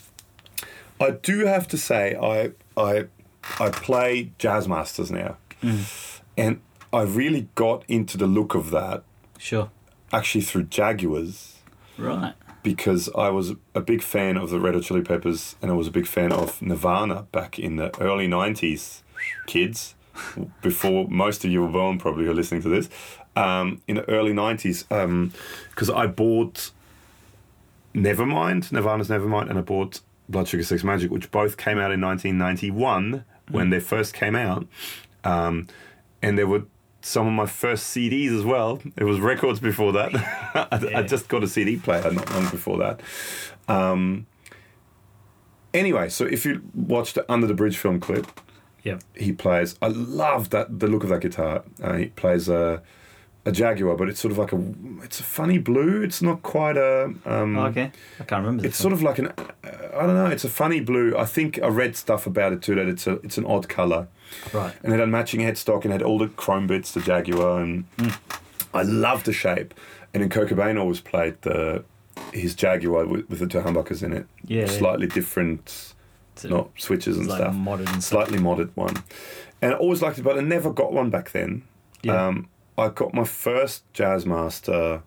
[SPEAKER 2] I do have to say, I, I, I play Jazz Masters now,
[SPEAKER 1] Mm.
[SPEAKER 2] and I really got into the look of that
[SPEAKER 1] Sure.
[SPEAKER 2] actually through Jaguars.
[SPEAKER 1] Right.
[SPEAKER 2] Because I was a big fan of the Red Hot Chili Peppers and I was a big fan of Nirvana back in the early nineties. Kids, before most of you were born, probably, who are listening to this, um, in the early nineties, because um, I bought Nevermind, Nirvana's Nevermind, and I bought Blood Sugar Sex Magic, which both came out in nineteen ninety-one when mm. they first came out. Um, and there were some of my first C Ds as well. It was records before that. I, yeah. I just got a C D player not long before that. Um, anyway, so if you watch the Under the Bridge film clip,
[SPEAKER 1] yep.
[SPEAKER 2] he plays, I love that the look of that guitar. Uh, he plays a, a Jaguar, but it's sort of like a, it's a funny blue. It's not quite a... Um,
[SPEAKER 1] oh, okay, I can't remember.
[SPEAKER 2] It's sort of like an, uh, I don't know, it's a funny blue. I think I read stuff about it too, that it's a it's an odd colour.
[SPEAKER 1] Right.
[SPEAKER 2] And it had matching headstock and had all the chrome bits, the Jaguar, and mm. I love the shape. And then Kurt Cobain always played the his Jaguar with, with the two humbuckers in it.
[SPEAKER 1] Yeah.
[SPEAKER 2] Slightly yeah. different,
[SPEAKER 1] so
[SPEAKER 2] not switches and
[SPEAKER 1] like
[SPEAKER 2] stuff.
[SPEAKER 1] Modern
[SPEAKER 2] Slightly modded one. And I always liked it, but I never got one back then.
[SPEAKER 1] Yeah.
[SPEAKER 2] Um, I got my first Jazzmaster...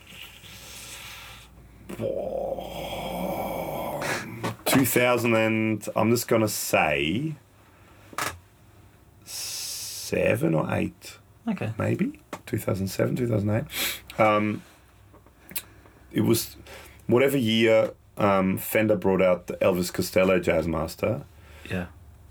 [SPEAKER 2] two thousand and I'm just gonna say seven or eight.
[SPEAKER 1] Okay.
[SPEAKER 2] Maybe two thousand seven, two thousand eight. Um, it was whatever year um, Fender brought out the Elvis Costello Jazzmaster.
[SPEAKER 1] Yeah.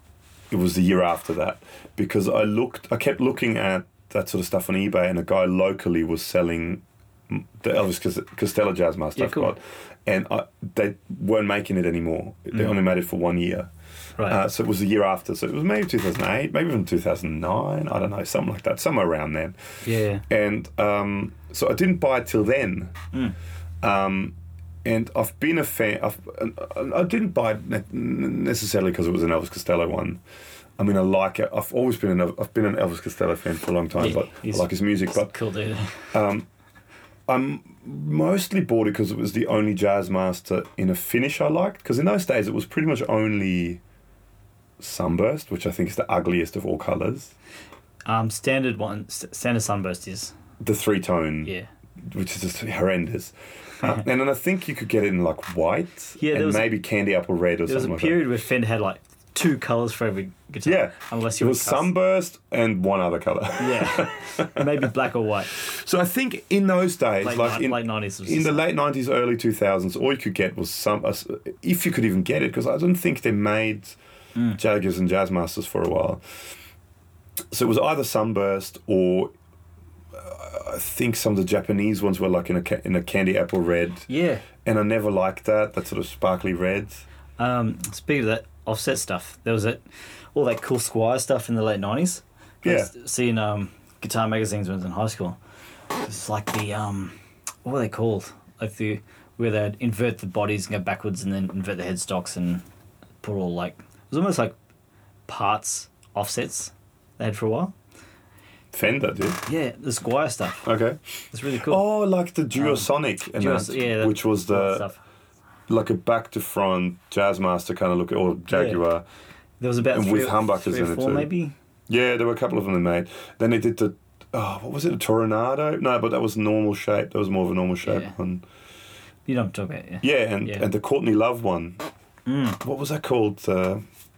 [SPEAKER 2] It was the year after that, because I looked, I kept looking at that sort of stuff on eBay, and a guy locally was selling the Elvis Costello Jazzmaster
[SPEAKER 1] yeah,
[SPEAKER 2] I've
[SPEAKER 1] cool.
[SPEAKER 2] got, and I, they weren't making it anymore. They mm. only made it for one year.
[SPEAKER 1] Right.
[SPEAKER 2] Uh, so it was the year after. So it was maybe two thousand eight, maybe even two thousand nine. I don't know, something like that, somewhere around then.
[SPEAKER 1] Yeah.
[SPEAKER 2] And um, so I didn't buy it till then.
[SPEAKER 1] Mm.
[SPEAKER 2] Um, and I've been a fan. I've, I didn't buy it necessarily because it was an Elvis Costello one. I mean, I like it. I've always been an I've been an Elvis Costello fan for a long time, yeah, but I like his music. But
[SPEAKER 1] cool dude.
[SPEAKER 2] Um, I'm mostly bought it because it was the only Jazzmaster in a finish I liked. Because in those days, it was pretty much only Sunburst, which I think is the ugliest of all colours.
[SPEAKER 1] Um, standard one, standard Sunburst is
[SPEAKER 2] the three tone.
[SPEAKER 1] Yeah.
[SPEAKER 2] Which is just horrendous. Uh, and then I think you could get it in like white,
[SPEAKER 1] yeah,
[SPEAKER 2] and
[SPEAKER 1] was
[SPEAKER 2] maybe candy apple red or
[SPEAKER 1] there
[SPEAKER 2] something
[SPEAKER 1] was a
[SPEAKER 2] like
[SPEAKER 1] period
[SPEAKER 2] that.
[SPEAKER 1] where Fender had like two colours for every guitar.
[SPEAKER 2] Yeah,
[SPEAKER 1] unless you
[SPEAKER 2] it was Sunburst and one other colour.
[SPEAKER 1] Yeah, maybe black or white.
[SPEAKER 2] So I think in those days,
[SPEAKER 1] late
[SPEAKER 2] like
[SPEAKER 1] ni-
[SPEAKER 2] in,
[SPEAKER 1] late nineties,
[SPEAKER 2] in the late nineties, early two thousands, all you could get was some, uh, if you could even get it, because I don't think they made mm. Jaguars and Jazzmasters for a while. So it was either Sunburst or uh, I think some of the Japanese ones were like in a ca- in a candy apple red.
[SPEAKER 1] Yeah.
[SPEAKER 2] And I never liked that, that sort of sparkly red.
[SPEAKER 1] Um, speaking of that offset stuff, there was that all that cool Squier stuff in the late nineties.
[SPEAKER 2] Yeah.
[SPEAKER 1] Seeing um, guitar magazines when I was in high school. It's like the um, what were they called? Like the where they'd invert the bodies and go backwards, and then invert the headstocks and put all like it was almost like parts offsets they had for a while.
[SPEAKER 2] Fender did.
[SPEAKER 1] Yeah, the Squier stuff.
[SPEAKER 2] Okay.
[SPEAKER 1] It's really cool.
[SPEAKER 2] Oh, like the Duosonic, um, and
[SPEAKER 1] Duos,
[SPEAKER 2] that,
[SPEAKER 1] yeah, that,
[SPEAKER 2] which was the
[SPEAKER 1] stuff.
[SPEAKER 2] Like a back to front Jazzmaster kind of look, or Jaguar.
[SPEAKER 1] Yeah. There was about
[SPEAKER 2] and
[SPEAKER 1] three,
[SPEAKER 2] with humbuckers
[SPEAKER 1] three or
[SPEAKER 2] in it
[SPEAKER 1] four,
[SPEAKER 2] too.
[SPEAKER 1] maybe.
[SPEAKER 2] Yeah, there were a couple of them they made. Then they did the oh, what was it, a Tornado? No, but that was normal shape. That was more of a normal shape
[SPEAKER 1] Yeah.
[SPEAKER 2] one.
[SPEAKER 1] You know what I'm talking about, yeah.
[SPEAKER 2] Yeah, and
[SPEAKER 1] Yeah.
[SPEAKER 2] and the Courtney Love one.
[SPEAKER 1] Mm.
[SPEAKER 2] What was that called? Uh,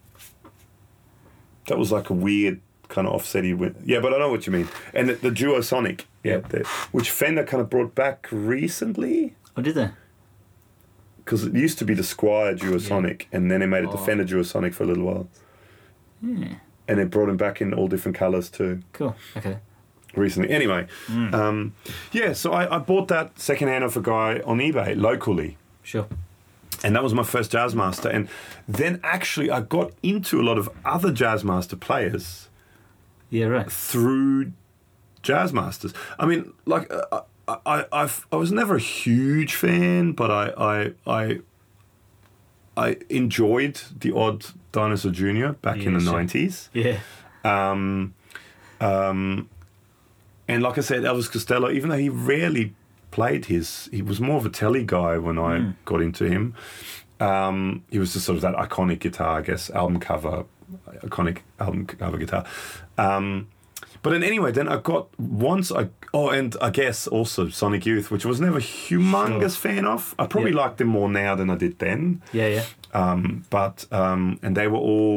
[SPEAKER 2] that was like a weird kind of offsetty. Win- yeah, but I know what you mean. And the, the Duosonic, yeah, the, which Fender kind of brought back recently.
[SPEAKER 1] Oh, did they?
[SPEAKER 2] Because it used to be the Squier Duosonic, yeah. and then they made it the
[SPEAKER 1] Oh.
[SPEAKER 2] Fender Duosonic for a little while.
[SPEAKER 1] Yeah.
[SPEAKER 2] And they brought him back in all different colours too.
[SPEAKER 1] Cool. Okay.
[SPEAKER 2] Recently. Anyway,
[SPEAKER 1] Mm.
[SPEAKER 2] um, yeah, so I, I bought that secondhand off a guy on eBay locally.
[SPEAKER 1] Sure.
[SPEAKER 2] And that was my first Jazzmaster. And then actually I got into a lot of other Jazzmaster players
[SPEAKER 1] Yeah, right.
[SPEAKER 2] through Jazzmasters. I mean, like, uh, I, I, I've, I was never a huge fan, but I, I, I, I enjoyed the odd Dinosaur Junior back
[SPEAKER 1] Yeah,
[SPEAKER 2] in the
[SPEAKER 1] sure.
[SPEAKER 2] nineties.
[SPEAKER 1] Yeah.
[SPEAKER 2] Um, um, and like I said, Elvis Costello, even though he rarely played his, he was more of a telly guy when I
[SPEAKER 1] Mm.
[SPEAKER 2] got into him. Um, he was just sort of that iconic guitar, I guess, album cover, iconic album cover guitar. Um, but then anyway, then I got once I oh, and I guess also Sonic Youth, which I was never a humongous
[SPEAKER 1] Sure.
[SPEAKER 2] fan of. I probably
[SPEAKER 1] Yeah.
[SPEAKER 2] like them more now than I did then.
[SPEAKER 1] Yeah, yeah.
[SPEAKER 2] Um, but um, and they were all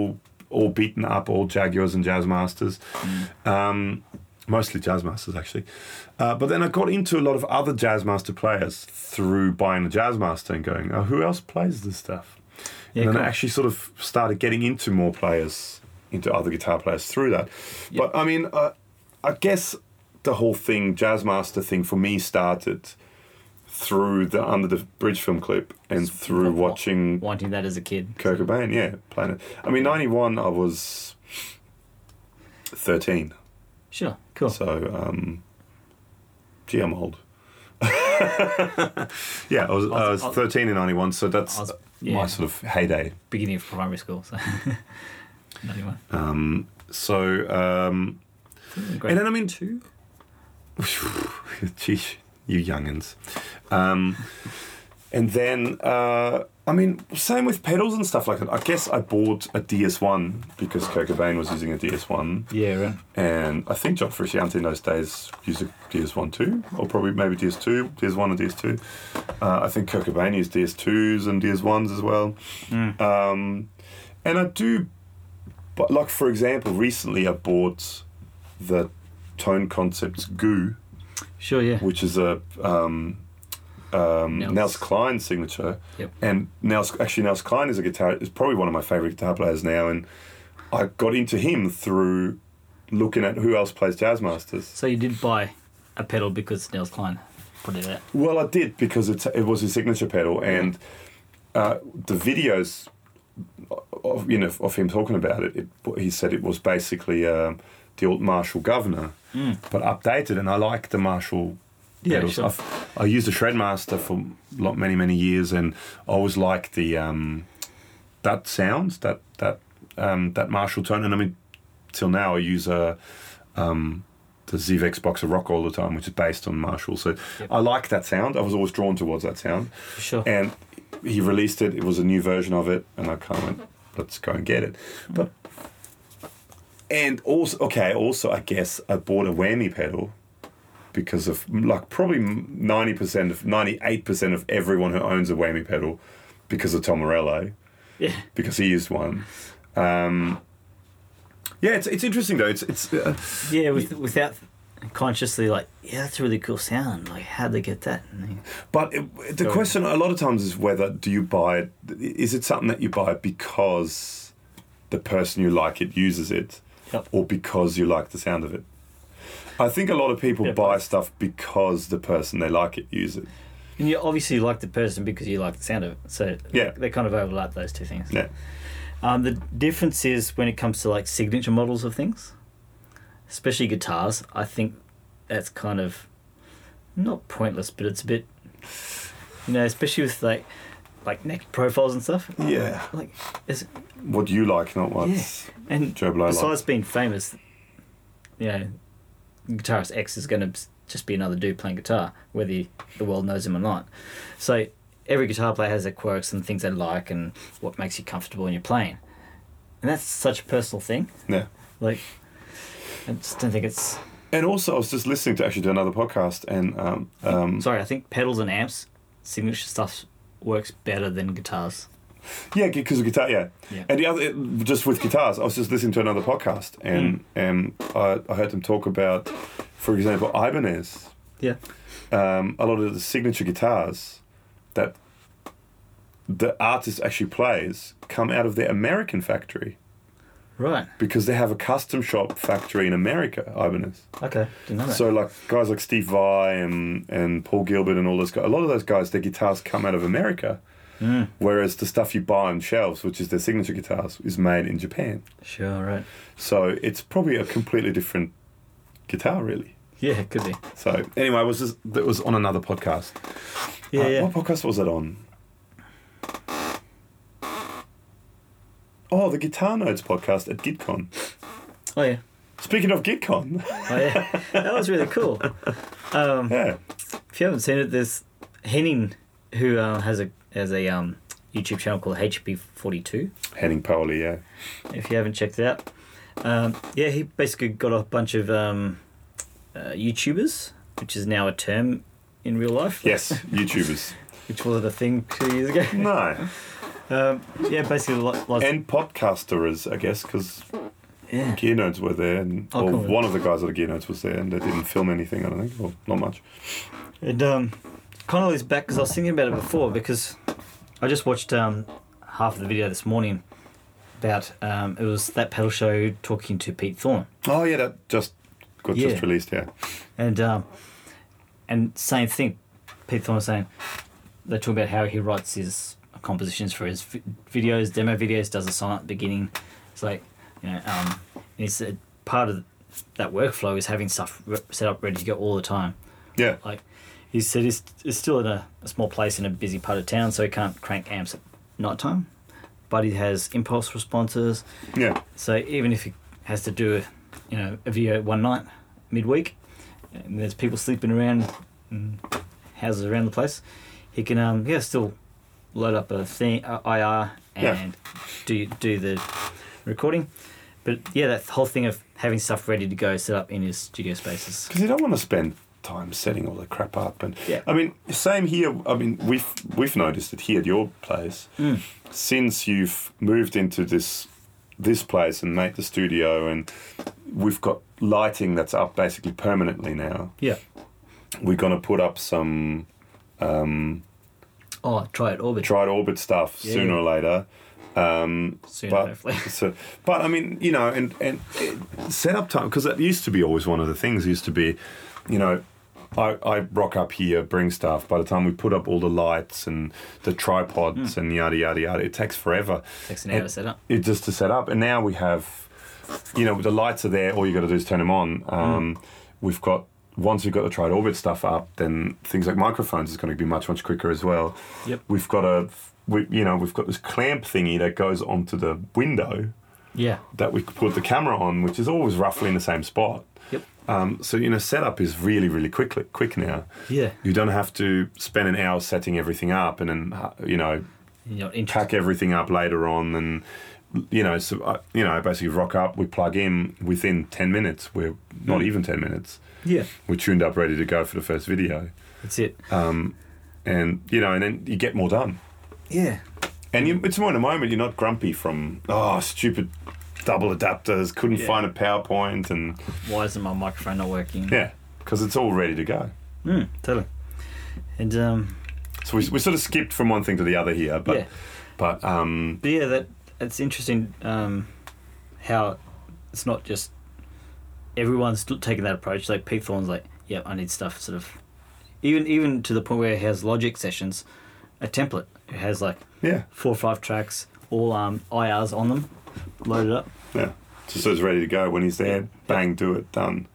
[SPEAKER 2] all beaten up, all Jaguars and Jazzmasters.
[SPEAKER 1] Mm.
[SPEAKER 2] Um, mostly Jazzmasters, actually. Uh, but then I got into a lot of other Jazzmaster players through buying a Jazzmaster and going, oh, who else plays this stuff?
[SPEAKER 1] Yeah,
[SPEAKER 2] and then
[SPEAKER 1] cool.
[SPEAKER 2] I actually sort of started getting into more players, into other guitar players through that.
[SPEAKER 1] Yep.
[SPEAKER 2] But I mean, uh, I guess the whole thing, Jazzmaster thing, for me started through the Under the Bridge film clip and through
[SPEAKER 1] Wa-
[SPEAKER 2] watching
[SPEAKER 1] wanting that as a kid.
[SPEAKER 2] Kurt Cobain, yeah, playing it. I mean, ninety-one, I was thirteen.
[SPEAKER 1] Sure, cool.
[SPEAKER 2] So, um, gee, I'm old. yeah, I was, I was thirteen in ninety-one, so that's
[SPEAKER 1] was, yeah.
[SPEAKER 2] my sort of heyday.
[SPEAKER 1] Beginning of primary school, so ninety-one.
[SPEAKER 2] Um, so, um,
[SPEAKER 1] Grade
[SPEAKER 2] and then I mean,
[SPEAKER 1] two.
[SPEAKER 2] Geez, you youngins. Um, and then, uh, I mean, same with pedals and stuff like that. I guess I bought a D S one because Kurt Cobain was using a D S one.
[SPEAKER 1] Yeah, right.
[SPEAKER 2] And I think John Frusciante in those days used a D S one too, or probably maybe D S two, D S one or D S two. Uh, I think Kurt Cobain used D S twos and D S ones as well.
[SPEAKER 1] Mm.
[SPEAKER 2] Um, and I do, but like for example, recently I bought the Tone Concepts Goo,
[SPEAKER 1] Sure, yeah.
[SPEAKER 2] which is a um, um,
[SPEAKER 1] Nels.
[SPEAKER 2] Nels Klein signature.
[SPEAKER 1] Yep.
[SPEAKER 2] And Nels, actually, Nels Klein is a guitar is probably one of my favourite guitar players now, and I got into him through looking at who else plays Jazzmasters.
[SPEAKER 1] So you did buy a pedal because Nels Klein put it out.
[SPEAKER 2] Well, I did because it's it was his signature pedal, and uh, the videos of you know of him talking about it, it he said it was basically um, the old Marshall Governor,
[SPEAKER 1] Mm.
[SPEAKER 2] but updated, and I like the Marshall
[SPEAKER 1] Yeah,
[SPEAKER 2] pedals.
[SPEAKER 1] sure.
[SPEAKER 2] I've, I used a Shredmaster for lot, many many years, and I always liked the um, that sound, that that um, that Marshall tone, and I mean till now I use a. Um, the Zvex Boxer Rock all the time, which is based on Marshall. So
[SPEAKER 1] Yep.
[SPEAKER 2] I like that sound. I was always drawn towards that sound.
[SPEAKER 1] For sure.
[SPEAKER 2] And he released it. It was a new version of it, and I kind of went, let's go and get it. But and also, okay, also I guess I bought a whammy pedal because of like probably ninety percent of ninety-eight percent of everyone who owns a whammy pedal because of Tom Morello,
[SPEAKER 1] Yeah.
[SPEAKER 2] because he used one. Um, yeah, it's it's interesting though. It's it's. Uh,
[SPEAKER 1] Yeah, with, without consciously like, yeah, that's a really cool sound. Like, how'd they get that? And they-
[SPEAKER 2] But it, the
[SPEAKER 1] Go
[SPEAKER 2] question a lot of times is whether do you buy it? Is it something that you buy because the person you like it uses it,
[SPEAKER 1] Yep.
[SPEAKER 2] or because you like the sound of it? I think a lot of people
[SPEAKER 1] Yeah,
[SPEAKER 2] buy
[SPEAKER 1] both.
[SPEAKER 2] stuff because the person they like it use it.
[SPEAKER 1] And you obviously like the person because you like the sound of it. So
[SPEAKER 2] Yeah.
[SPEAKER 1] they kind of overlap those two things.
[SPEAKER 2] Yeah,
[SPEAKER 1] Um, the difference is when it comes to like signature models of things, especially guitars. I think that's kind of not pointless, but it's a bit, you know, especially with like like neck profiles and stuff.
[SPEAKER 2] yeah.
[SPEAKER 1] Like, it's,
[SPEAKER 2] What you like, not what
[SPEAKER 1] Yeah. and
[SPEAKER 2] Joe Blow
[SPEAKER 1] besides
[SPEAKER 2] likes.
[SPEAKER 1] being famous, you know, guitarist X is going to just be another dude playing guitar, whether he, the world knows him or not. So every guitar player has their quirks and things they like and what makes you comfortable when you're playing. And that's such a personal thing.
[SPEAKER 2] Yeah.
[SPEAKER 1] Like, I just don't think it's...
[SPEAKER 2] And also, I was just listening to actually to another podcast, and um, um,
[SPEAKER 1] Sorry, I think pedals and amps, signature stuff works better than guitars.
[SPEAKER 2] yeah, because of guitar, yeah.
[SPEAKER 1] Yeah.
[SPEAKER 2] And the other, just with guitars, I was just listening to another podcast, and and I, I heard them talk about, for example, Ibanez.
[SPEAKER 1] Yeah.
[SPEAKER 2] Um, a lot of the signature guitars that the artist actually plays come out of their American factory
[SPEAKER 1] Right.
[SPEAKER 2] because they have a custom shop factory in America, Ibanez.
[SPEAKER 1] Okay. Didn't know that.
[SPEAKER 2] So like guys like Steve Vai and, and Paul Gilbert and all those guys, a lot of those guys, their guitars come out of America.
[SPEAKER 1] Mm.
[SPEAKER 2] Whereas the stuff you buy on shelves, which is their signature guitars, is made in Japan.
[SPEAKER 1] Sure, right.
[SPEAKER 2] So it's probably a completely different guitar, really.
[SPEAKER 1] Yeah, it could be.
[SPEAKER 2] So anyway, it was just, that was on another podcast.
[SPEAKER 1] Yeah,
[SPEAKER 2] Uh,
[SPEAKER 1] yeah.
[SPEAKER 2] What podcast was it on? Oh, the Guitar Notes podcast at GitCon.
[SPEAKER 1] Oh, yeah.
[SPEAKER 2] Speaking of GitCon,
[SPEAKER 1] Oh, yeah. That was really cool. Um,
[SPEAKER 2] yeah,
[SPEAKER 1] if you haven't seen it, there's Henning, who uh, has a has a um, YouTube channel called H P forty-two.
[SPEAKER 2] Henning Pauli, yeah.
[SPEAKER 1] If you haven't checked it out. Um, yeah, he basically got a bunch of um, uh, YouTubers, which is now a term in real life.
[SPEAKER 2] Yes, YouTubers.
[SPEAKER 1] Which wasn't a thing two years ago.
[SPEAKER 2] No.
[SPEAKER 1] Um, yeah, basically, lo- lots.
[SPEAKER 2] And podcasters, I guess, because
[SPEAKER 1] Yeah.
[SPEAKER 2] Gear Nerds were there, and
[SPEAKER 1] Oh,
[SPEAKER 2] or
[SPEAKER 1] cool.
[SPEAKER 2] one of the guys at the Gear Nerds was there, and they didn't film anything. I don't think, or not much.
[SPEAKER 1] It um, kind of leads back because I was thinking about it before because I just watched um, half of the video this morning about um, it was that pedal show talking to Pete Thorne.
[SPEAKER 2] Oh yeah, that just got
[SPEAKER 1] Yeah.
[SPEAKER 2] just released. Yeah,
[SPEAKER 1] And um, and same thing, Pete Thorne was saying they talk about how he writes his compositions for his vi- videos, demo videos, does a song at the beginning. It's like, you know, um, and he said part of that workflow is having stuff re- set up ready to go all the time.
[SPEAKER 2] yeah,
[SPEAKER 1] Like he said, he's, he's still in a, a small place in a busy part of town, so he can't crank amps at night time. But he has impulse responses.
[SPEAKER 2] yeah,
[SPEAKER 1] So even if he has to do a, you know, a video one night, midweek, and there's people sleeping around in houses around the place, he can um yeah still load up a thing uh, I R and
[SPEAKER 2] Yeah.
[SPEAKER 1] do do the recording. But yeah, that whole thing of having stuff ready to go set up in his studio spaces.
[SPEAKER 2] because you don't want to spend time setting all the crap up. And
[SPEAKER 1] Yeah.
[SPEAKER 2] I mean, same here. I mean, we've we've noticed it here at your place
[SPEAKER 1] Mm.
[SPEAKER 2] since you've moved into this this place and made the studio, and we've got lighting that's up basically permanently now.
[SPEAKER 1] Yeah.
[SPEAKER 2] We're gonna put up some um,
[SPEAKER 1] Oh, try it orbit
[SPEAKER 2] tried orbit stuff
[SPEAKER 1] Yeah.
[SPEAKER 2] sooner or later. Um,
[SPEAKER 1] soon,
[SPEAKER 2] but
[SPEAKER 1] hopefully.
[SPEAKER 2] so, but I mean, you know, and and it, setup time, because that used to be always one of the things. Used to be, you know, I, I rock up here, bring stuff. By the time we put up all the lights and the tripods
[SPEAKER 1] Mm.
[SPEAKER 2] and yada yada yada, it takes forever.
[SPEAKER 1] Takes an hour to set up.
[SPEAKER 2] It just to set up, and now we have, you know, the lights are there. All you got to do is turn them on. Um,
[SPEAKER 1] Mm.
[SPEAKER 2] We've got. Once we've got the tried orbit stuff up, then things like microphones is going to be much much quicker as well.
[SPEAKER 1] Yep.
[SPEAKER 2] We've got a, we, you know, we've got this clamp thingy that goes onto the window
[SPEAKER 1] Yeah.
[SPEAKER 2] that we put the camera on, which is always roughly in the same spot.
[SPEAKER 1] Yep.
[SPEAKER 2] Um, so you know, setup is really really quick quick now.
[SPEAKER 1] Yeah.
[SPEAKER 2] You don't have to spend an hour setting everything up and then uh, you know
[SPEAKER 1] You know,
[SPEAKER 2] pack
[SPEAKER 1] interesting.
[SPEAKER 2] everything up later on, and you know, so uh, you know, basically rock up, we plug in within ten minutes. We're not
[SPEAKER 1] Mm.
[SPEAKER 2] even ten minutes.
[SPEAKER 1] Yeah.
[SPEAKER 2] We're tuned up, ready to go for the first video.
[SPEAKER 1] That's it.
[SPEAKER 2] Um, and you know, and then you get more done.
[SPEAKER 1] Yeah.
[SPEAKER 2] And you, it's more in the moment. You're not grumpy from oh stupid double adapters, couldn't
[SPEAKER 1] Yeah.
[SPEAKER 2] find a PowerPoint, and
[SPEAKER 1] Why isn't my microphone not working?
[SPEAKER 2] yeah, because it's all ready to go.
[SPEAKER 1] Mm, totally. And um,
[SPEAKER 2] So we, we sort of skipped from one thing to the other here, but
[SPEAKER 1] yeah.
[SPEAKER 2] but um,
[SPEAKER 1] But yeah, that it's interesting um, how it's not just everyone's still taking that approach. Like Pete Thorne's like, yeah, I need stuff sort of even even to the point where he has Logic sessions, a template. It has like
[SPEAKER 2] yeah,
[SPEAKER 1] four or five tracks, all um, I Rs on them, loaded up.
[SPEAKER 2] yeah. So, so it's ready to go when he's there. Bang, do it, done.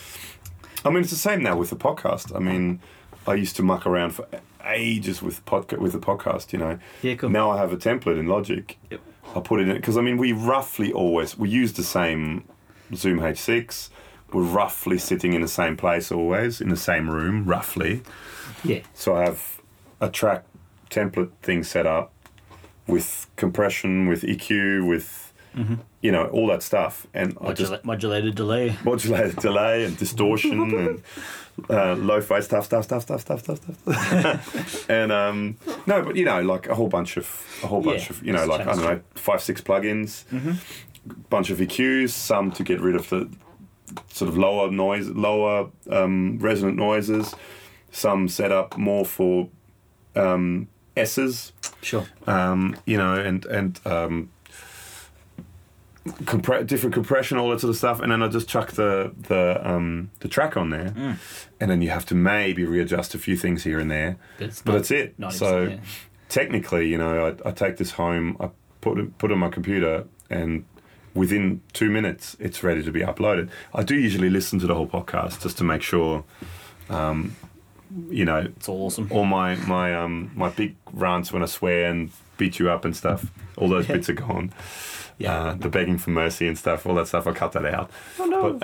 [SPEAKER 2] I mean, it's the same now with the podcast. I mean, I used to muck around for ages with podca- with the podcast. You know,
[SPEAKER 1] Yeah, cool.
[SPEAKER 2] now I have a template in Logic.
[SPEAKER 1] Yep.
[SPEAKER 2] I put it in because I mean we roughly always we use the same Zoom H six. We're roughly sitting in the same place always, in the same room, roughly.
[SPEAKER 1] Yeah.
[SPEAKER 2] So I have a track template thing set up with compression, with E Q, with
[SPEAKER 1] Mm-hmm.
[SPEAKER 2] you know all that stuff, and I just
[SPEAKER 1] Modula- modulated delay.
[SPEAKER 2] modulated delay and distortion and uh, lo-fi stuff, stuff, stuff, stuff, stuff, stuff, stuff. and um, no, but you know, like a whole bunch of a whole bunch
[SPEAKER 1] Yeah,
[SPEAKER 2] of you know,
[SPEAKER 1] just
[SPEAKER 2] like I don't
[SPEAKER 1] channels.
[SPEAKER 2] know, five, six plugins,
[SPEAKER 1] Mm-hmm.
[SPEAKER 2] bunch of E Qs, some to get rid of the sort of lower noise, lower um, resonant noises, some set up more for um, S's,
[SPEAKER 1] Sure.
[SPEAKER 2] um, you know, and and um, compre- different compression, all that sort of stuff, and then I just chuck the the um, the track on there,
[SPEAKER 1] Mm.
[SPEAKER 2] and then you have to maybe readjust a few things here and there,
[SPEAKER 1] But, it's
[SPEAKER 2] but
[SPEAKER 1] not-
[SPEAKER 2] that's it.
[SPEAKER 1] not
[SPEAKER 2] So
[SPEAKER 1] yeah.
[SPEAKER 2] technically, you know, I, I take this home, I put it put it on my computer, and within two minutes, it's ready to be uploaded. I do usually listen to the whole podcast just to make sure. Um, you know,
[SPEAKER 1] It's all awesome.
[SPEAKER 2] all my my um my big rants when I swear and beat you up and stuff, all those
[SPEAKER 1] Yeah.
[SPEAKER 2] bits are gone.
[SPEAKER 1] Yeah.
[SPEAKER 2] Uh, the begging for mercy and stuff, all that stuff, I cut that out.
[SPEAKER 1] Oh no!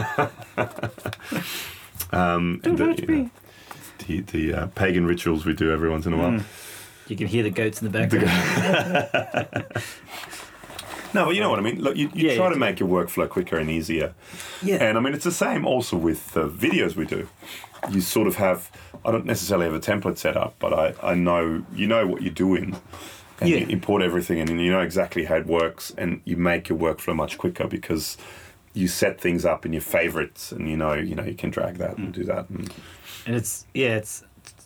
[SPEAKER 2] Um, and
[SPEAKER 1] Don't
[SPEAKER 2] the,
[SPEAKER 1] hurt
[SPEAKER 2] you
[SPEAKER 1] me.
[SPEAKER 2] know, the the uh, pagan rituals we do every once in a while.
[SPEAKER 1] Mm. You can hear the goats in the background.
[SPEAKER 2] No, but you know what I mean. Look, you, you
[SPEAKER 1] Yeah,
[SPEAKER 2] try
[SPEAKER 1] yeah.
[SPEAKER 2] to make your workflow quicker and easier.
[SPEAKER 1] Yeah.
[SPEAKER 2] And I mean, it's the same also with the videos we do. You sort of have, I don't necessarily have a template set up, but I, I know, you know what you're doing. and
[SPEAKER 1] Yeah.
[SPEAKER 2] you import everything, and then you know exactly how it works, and you make your workflow much quicker because you set things up in your favorites, and you know you know you can drag that and do that. And
[SPEAKER 1] And it's yeah, it's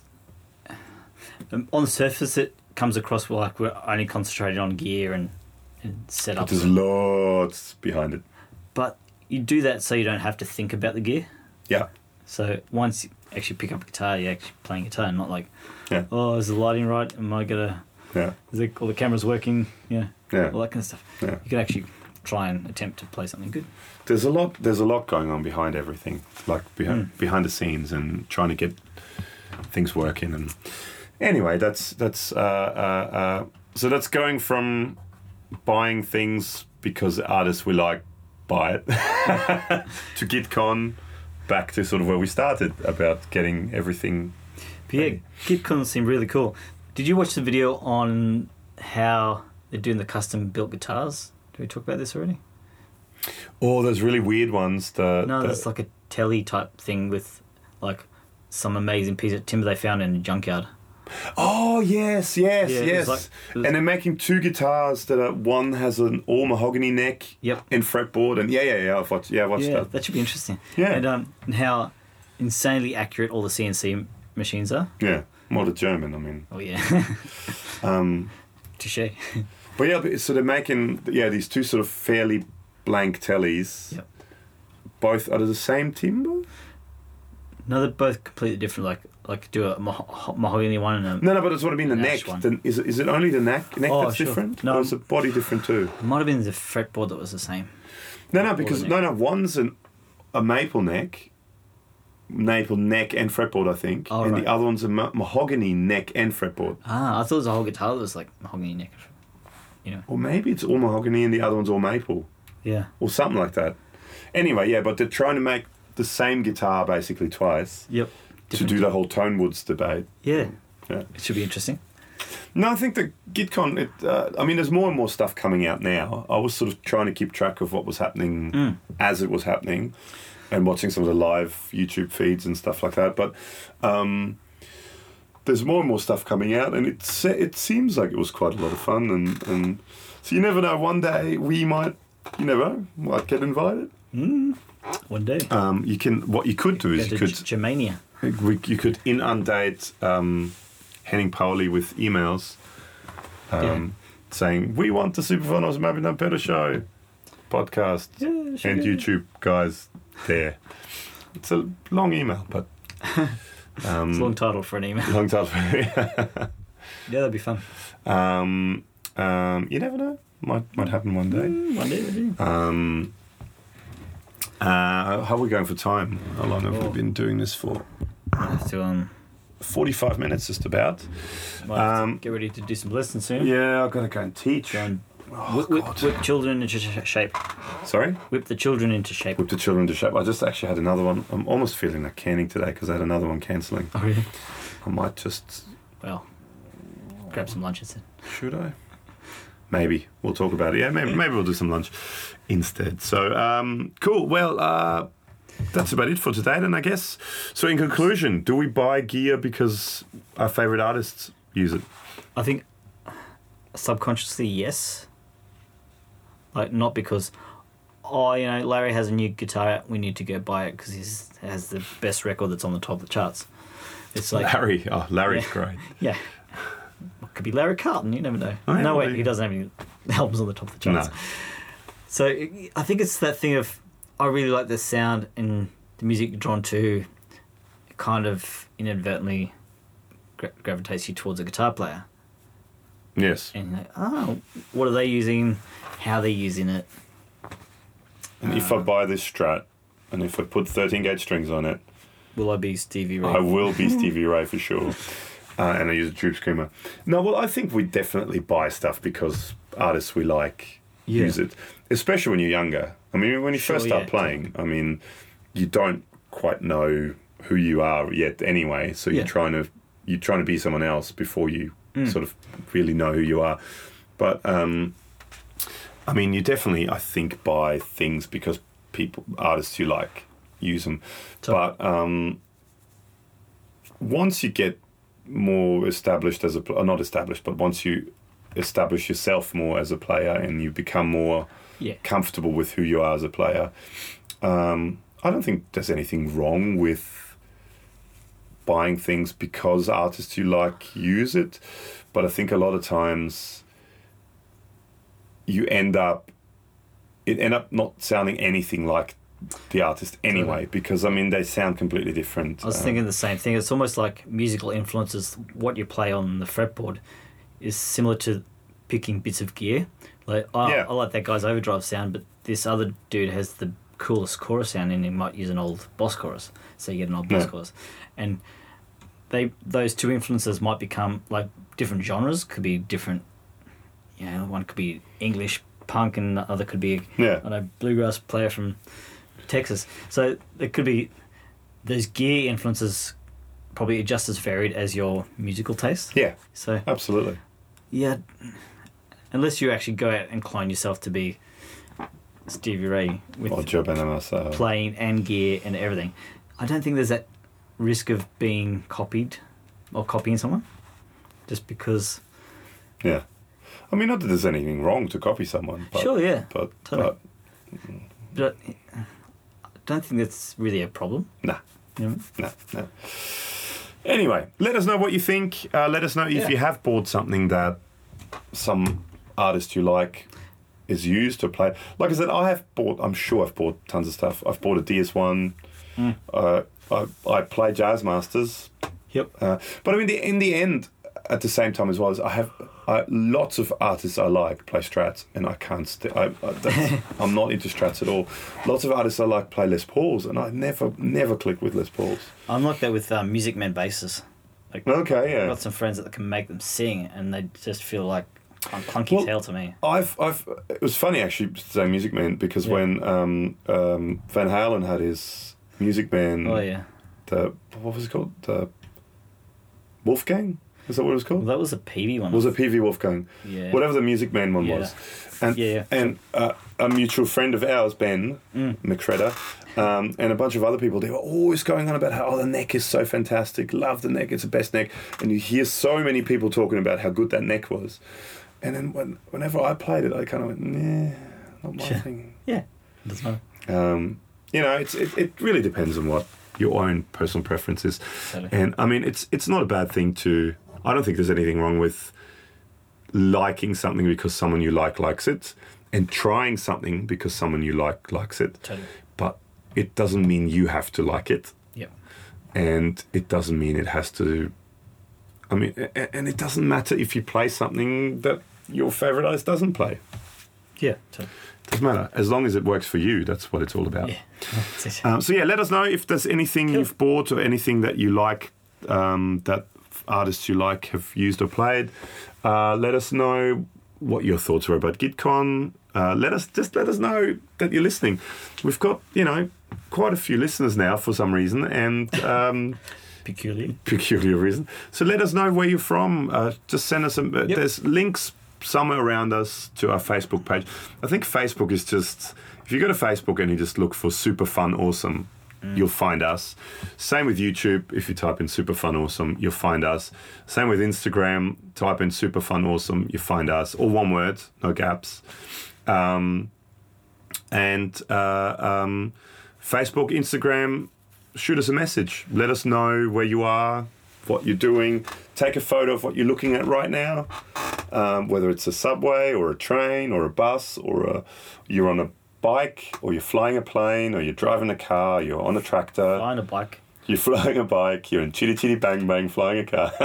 [SPEAKER 1] um, on the surface it comes across like we're only concentrated on gear and, and setup.
[SPEAKER 2] but there's lots behind it.
[SPEAKER 1] But you do that so you don't have to think about the gear.
[SPEAKER 2] Yeah.
[SPEAKER 1] So once you actually pick up a guitar, you're actually playing guitar, and not like,
[SPEAKER 2] Yeah.
[SPEAKER 1] oh, is the lighting right? Am I gonna?
[SPEAKER 2] Yeah.
[SPEAKER 1] Is it, all the cameras working? Yeah.
[SPEAKER 2] Yeah.
[SPEAKER 1] All that kind of stuff.
[SPEAKER 2] Yeah.
[SPEAKER 1] You can actually try and attempt to play something good.
[SPEAKER 2] There's a lot. There's a lot going on behind everything, like behind
[SPEAKER 1] Mm.
[SPEAKER 2] behind the scenes, and trying to get things working. And anyway, that's that's uh, uh, uh, so that's going from buying things because artists we like buy it to GitCon, back to sort of where we started about getting everything.
[SPEAKER 1] But yeah, GitCon seemed really cool. Did you watch the video on how they're doing the custom built guitars? Did we talk about this already?
[SPEAKER 2] Oh, those really weird ones. The,
[SPEAKER 1] No,
[SPEAKER 2] the
[SPEAKER 1] there's like a telly type thing with like some amazing piece of timber they found in a junkyard.
[SPEAKER 2] Oh yes, yes,
[SPEAKER 1] Yeah, it was
[SPEAKER 2] yes.
[SPEAKER 1] like- it was-
[SPEAKER 2] and they're making two guitars that are one has an all mahogany neck
[SPEAKER 1] Yep.
[SPEAKER 2] and fretboard, and yeah, yeah, yeah. I've watched. Yeah, I watched
[SPEAKER 1] Yeah,
[SPEAKER 2] that.
[SPEAKER 1] that should be interesting.
[SPEAKER 2] Yeah.
[SPEAKER 1] And um, and how insanely accurate all the C N C machines are.
[SPEAKER 2] Yeah, more the German. I mean,
[SPEAKER 1] Oh yeah,
[SPEAKER 2] um,
[SPEAKER 1] touche.
[SPEAKER 2] but yeah, but- so they're making yeah these two sort of fairly blank tellies.
[SPEAKER 1] Yep.
[SPEAKER 2] Both are they the same timber?
[SPEAKER 1] No, they're both completely different. Like like do a mah- mahogany one and a
[SPEAKER 2] No, no, but it's what I mean. The
[SPEAKER 1] An
[SPEAKER 2] neck.
[SPEAKER 1] ash one.
[SPEAKER 2] The, is it is it only the neck neck
[SPEAKER 1] Oh,
[SPEAKER 2] that's
[SPEAKER 1] sure.
[SPEAKER 2] different?
[SPEAKER 1] No.
[SPEAKER 2] or is the body different too?
[SPEAKER 1] it might have been the fretboard that was the same.
[SPEAKER 2] No, no,
[SPEAKER 1] Or
[SPEAKER 2] because
[SPEAKER 1] the
[SPEAKER 2] no,
[SPEAKER 1] neck.
[SPEAKER 2] no. One's an a maple neck, maple neck and fretboard, I think,
[SPEAKER 1] Oh,
[SPEAKER 2] and
[SPEAKER 1] right.
[SPEAKER 2] the other one's a ma- mahogany neck and fretboard.
[SPEAKER 1] Ah, I thought it was a whole guitar that was like mahogany neck. You know.
[SPEAKER 2] Or maybe it's all mahogany and the other one's all maple,
[SPEAKER 1] Yeah.
[SPEAKER 2] or something like that. Anyway, yeah, but they're trying to make the same guitar basically twice
[SPEAKER 1] Yep.
[SPEAKER 2] to
[SPEAKER 1] Different-
[SPEAKER 2] do the whole tone woods debate.
[SPEAKER 1] Yeah.
[SPEAKER 2] Yeah.
[SPEAKER 1] It should be interesting.
[SPEAKER 2] No, I think the GitCon. It, uh, I mean, there's more and more stuff coming out now. I was sort of trying to keep track of what was happening
[SPEAKER 1] Mm.
[SPEAKER 2] as it was happening, and watching some of the live YouTube feeds and stuff like that. But um, there's more and more stuff coming out, and it se- it seems like it was quite a lot of fun. And, and so you never know. One day we might, you never know, might get invited.
[SPEAKER 1] Mm. One day.
[SPEAKER 2] Um, you can. What you could do is
[SPEAKER 1] Go
[SPEAKER 2] you
[SPEAKER 1] to
[SPEAKER 2] could
[SPEAKER 1] G- Germania.
[SPEAKER 2] we, you could inundate um, Henning Pauli with emails um,
[SPEAKER 1] Yeah.
[SPEAKER 2] saying, we want the Superphonos Mabinam Peter Show podcast
[SPEAKER 1] Yeah, sure.
[SPEAKER 2] and YouTube guys there. It's a long email, but... Um,
[SPEAKER 1] It's a long title for an email.
[SPEAKER 2] long title.
[SPEAKER 1] Yeah, that'd be fun.
[SPEAKER 2] um, um, you never know. Might, might happen one day.
[SPEAKER 1] Mm, one day, one day.
[SPEAKER 2] Um, uh, how are we going for time? How long have
[SPEAKER 1] Oh.
[SPEAKER 2] we been doing this for?
[SPEAKER 1] I have to um,
[SPEAKER 2] forty-five minutes just about.
[SPEAKER 1] might have to
[SPEAKER 2] Um,
[SPEAKER 1] get ready to do some lessons soon.
[SPEAKER 2] Yeah, I've got to go and teach.
[SPEAKER 1] Go and
[SPEAKER 2] Oh,
[SPEAKER 1] whip, whip,
[SPEAKER 2] God.
[SPEAKER 1] whip children into sh- shape.
[SPEAKER 2] Sorry?
[SPEAKER 1] Whip the children into shape.
[SPEAKER 2] Whip the children to shape. I just actually had another one. I'm almost feeling like canning today because I had another one cancelling.
[SPEAKER 1] Oh, really?
[SPEAKER 2] I might just...
[SPEAKER 1] Well, grab some lunches then.
[SPEAKER 2] Should I? Maybe. We'll talk about it. Yeah, maybe, maybe we'll do some lunch instead. So, um, cool. Well, uh, that's about it for today then, I guess. So, in conclusion, do we buy gear because our favourite artists use it?
[SPEAKER 1] I think subconsciously, yes. Like, not because, oh, you know, Larry has a new guitar out, we need to go buy it because he has the best record that's on the top of the charts. It's like,
[SPEAKER 2] Larry. Oh, Larry's
[SPEAKER 1] Yeah.
[SPEAKER 2] great.
[SPEAKER 1] yeah. It could be Larry Carlton, you never know.
[SPEAKER 2] Oh, yeah,
[SPEAKER 1] no,
[SPEAKER 2] well,
[SPEAKER 1] wait, he
[SPEAKER 2] yeah.
[SPEAKER 1] doesn't have any albums on the top of the charts.
[SPEAKER 2] No.
[SPEAKER 1] So I think it's that thing of, I really like the sound and the music you're drawn to kind of inadvertently gra- gravitates you towards a guitar player.
[SPEAKER 2] Yes.
[SPEAKER 1] And you're like, oh, what are they using? How they're using it?
[SPEAKER 2] And if I buy this Strat, and if I put thirteen gauge strings on it,
[SPEAKER 1] Will I be Stevie Ray?
[SPEAKER 2] I will be Stevie Ray for sure. Uh, and I use a Tube Screamer. No, well, I think we definitely buy stuff because artists we like
[SPEAKER 1] Yeah.
[SPEAKER 2] use it, especially when you're younger. I mean, when you
[SPEAKER 1] Sure,
[SPEAKER 2] first start
[SPEAKER 1] yeah.
[SPEAKER 2] playing, I mean, you don't quite know who you are yet anyway, so you're
[SPEAKER 1] Yeah.
[SPEAKER 2] trying to you're trying to be someone else before you
[SPEAKER 1] Mm.
[SPEAKER 2] sort of really know who you are. But um, I mean, you definitely, I think, buy things because people, artists you like, use them.
[SPEAKER 1] So-
[SPEAKER 2] But um, once you get more established as a, pl- uh, not established, but once you establish yourself more as a player and you become more
[SPEAKER 1] Yeah.
[SPEAKER 2] comfortable with who you are as a player. Um, I don't think there's anything wrong with buying things because artists you like use it, but I think a lot of times you end up it end up not sounding anything like the artist anyway,
[SPEAKER 1] Totally.
[SPEAKER 2] because I mean they sound completely different.
[SPEAKER 1] I was
[SPEAKER 2] Um,
[SPEAKER 1] thinking the same thing. It's almost like musical influences. What you play on the fretboard is similar to picking bits of gear. Like, oh,
[SPEAKER 2] Yeah.
[SPEAKER 1] I like that guy's overdrive sound, but this other dude has the coolest chorus sound, and he might use an old Boss chorus, so you get an old Boss
[SPEAKER 2] Yeah.
[SPEAKER 1] chorus. And they those two influences might become like different genres. Could be different. You know, one could be English punk, and the other could be
[SPEAKER 2] Yeah.
[SPEAKER 1] I don't know, bluegrass player from Texas. So it could be those gear influences probably just as varied as your musical taste.
[SPEAKER 2] Yeah,
[SPEAKER 1] So
[SPEAKER 2] absolutely.
[SPEAKER 1] yeah, unless you actually go out and clone yourself to be Stevie Ray with
[SPEAKER 2] Or Joe Bonamassa.
[SPEAKER 1] playing and gear and everything, I don't think there's that risk of being copied or copying someone just because.
[SPEAKER 2] Yeah. I mean, not that there's anything wrong to copy someone. But,
[SPEAKER 1] Sure, yeah,
[SPEAKER 2] But,
[SPEAKER 1] totally.
[SPEAKER 2] but
[SPEAKER 1] but I don't think that's really a problem.
[SPEAKER 2] nah,
[SPEAKER 1] You know?
[SPEAKER 2] no, no. Anyway, let us know what you think. Uh, let us know if
[SPEAKER 1] Yeah.
[SPEAKER 2] you have bought something that some artist you like is used or played. Like I said, I have bought, I'm sure I've bought tons of stuff. I've bought a D S one.
[SPEAKER 1] Mm.
[SPEAKER 2] Uh, I, I play Jazz Masters.
[SPEAKER 1] Yep.
[SPEAKER 2] Uh, but I mean, the, in the end, at the same time as well, as I have I, lots of artists I like play Strats, and I can't. St- I, I, that's, I'm not into Strats at all. Lots of artists I like play Les Pauls, and I never, never click with Les Pauls.
[SPEAKER 1] I'm like that with um, Music Man basses. Like,
[SPEAKER 2] Okay,
[SPEAKER 1] I've
[SPEAKER 2] yeah.
[SPEAKER 1] got some friends that can make them sing, and they just feel like clunky
[SPEAKER 2] Well,
[SPEAKER 1] tail to me.
[SPEAKER 2] I've, I've. It was funny actually to say Music Man because
[SPEAKER 1] Yeah.
[SPEAKER 2] when um, um, Van Halen had his Music Man,
[SPEAKER 1] Oh yeah,
[SPEAKER 2] the what was it called? The Wolfgang. Is that what it was
[SPEAKER 1] well,
[SPEAKER 2] called?
[SPEAKER 1] that was a P V one.
[SPEAKER 2] Was it P V Wolfgang?
[SPEAKER 1] Yeah.
[SPEAKER 2] Whatever the Music Man one
[SPEAKER 1] Yeah.
[SPEAKER 2] was. And
[SPEAKER 1] Yeah, yeah.
[SPEAKER 2] and uh, a mutual friend of ours, Ben
[SPEAKER 1] Mm.
[SPEAKER 2] McCredder, um, and a bunch of other people, they were always going on about how oh, the neck is so fantastic, love the neck, it's the best neck. And you hear so many people talking about how good that neck was. And then when, whenever I played it, I kind of went, nah, not my
[SPEAKER 1] Sure.
[SPEAKER 2] thing.
[SPEAKER 1] Yeah, doesn't matter.
[SPEAKER 2] Um, you know, it's it, it really depends on what your own personal preference is.
[SPEAKER 1] Totally.
[SPEAKER 2] And I mean, it's it's not a bad thing to. I don't think there's anything wrong with liking something because someone you like likes it, and trying something because someone you like likes it.
[SPEAKER 1] Totally.
[SPEAKER 2] But it doesn't mean you have to like it,
[SPEAKER 1] Yep.
[SPEAKER 2] and it doesn't mean it has to. I mean, a- and it doesn't matter if you play something that your favorite artist doesn't play.
[SPEAKER 1] Yeah. Totally.
[SPEAKER 2] Doesn't matter as long as it works for you. That's what it's all about.
[SPEAKER 1] Yeah. That's it.
[SPEAKER 2] Um, so yeah, let us know if there's anything
[SPEAKER 1] Cool.
[SPEAKER 2] you've bought or anything that you like, um, that artists you like have used or played. Uh, let us know what your thoughts are about GitCon. Uh, let us just let us know that you're listening. We've got you know quite a few listeners now for some reason and um,
[SPEAKER 1] Peculiar.
[SPEAKER 2] peculiar reason. So let us know where you're from. Uh, just send us some. Uh,
[SPEAKER 1] Yep.
[SPEAKER 2] There's links somewhere around us to our Facebook page. I think Facebook is just if you go to Facebook and you just look for Super Fun Awesome, you'll find us. Same with YouTube. If you type in Super Fun Awesome, you'll find us. Same with Instagram. Type in Super Fun Awesome, you find us. All one word, no gaps. Um, and uh, um, Facebook, Instagram, shoot us a message. Let us know where you are, what you're doing. Take a photo of what you're looking at right now, um, whether it's a subway or a train or a bus or a, you're on a bike or you're flying a plane or you're driving a car, you're on a tractor,
[SPEAKER 1] Flying a bike.
[SPEAKER 2] you're flying a bike, you're in Chitty Chitty Bang Bang flying a car.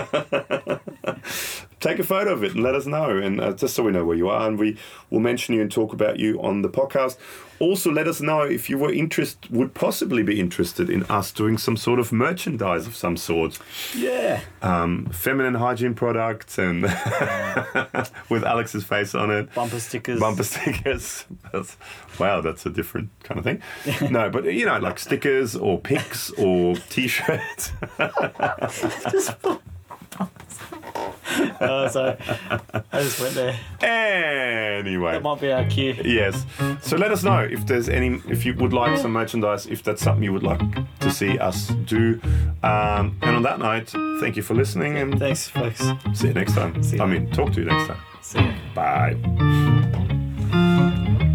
[SPEAKER 2] Take a photo of it and let us know, and uh, just so we know where you are, and we will mention you and talk about you on the podcast. Also, let us know if you were interest, would possibly be interested in us doing some sort of merchandise of some sort,
[SPEAKER 1] Yeah.
[SPEAKER 2] um, feminine hygiene products, and with Alex's face on it.
[SPEAKER 1] Bumper stickers.
[SPEAKER 2] Bumper stickers. That's, wow, that's a different kind of thing. No, but you know, like stickers or pics or T-shirts.
[SPEAKER 1] uh, so I just went there.
[SPEAKER 2] Anyway.
[SPEAKER 1] That might be our cue.
[SPEAKER 2] Yes. So let us know if there's any, if you would like some merchandise, if that's something you would like to see us do. Um, and on that note, thank you for listening, and
[SPEAKER 1] Thanks, folks.
[SPEAKER 2] see you next time.
[SPEAKER 1] See you.
[SPEAKER 2] I mean, talk to you next time.
[SPEAKER 1] See you.
[SPEAKER 2] Bye.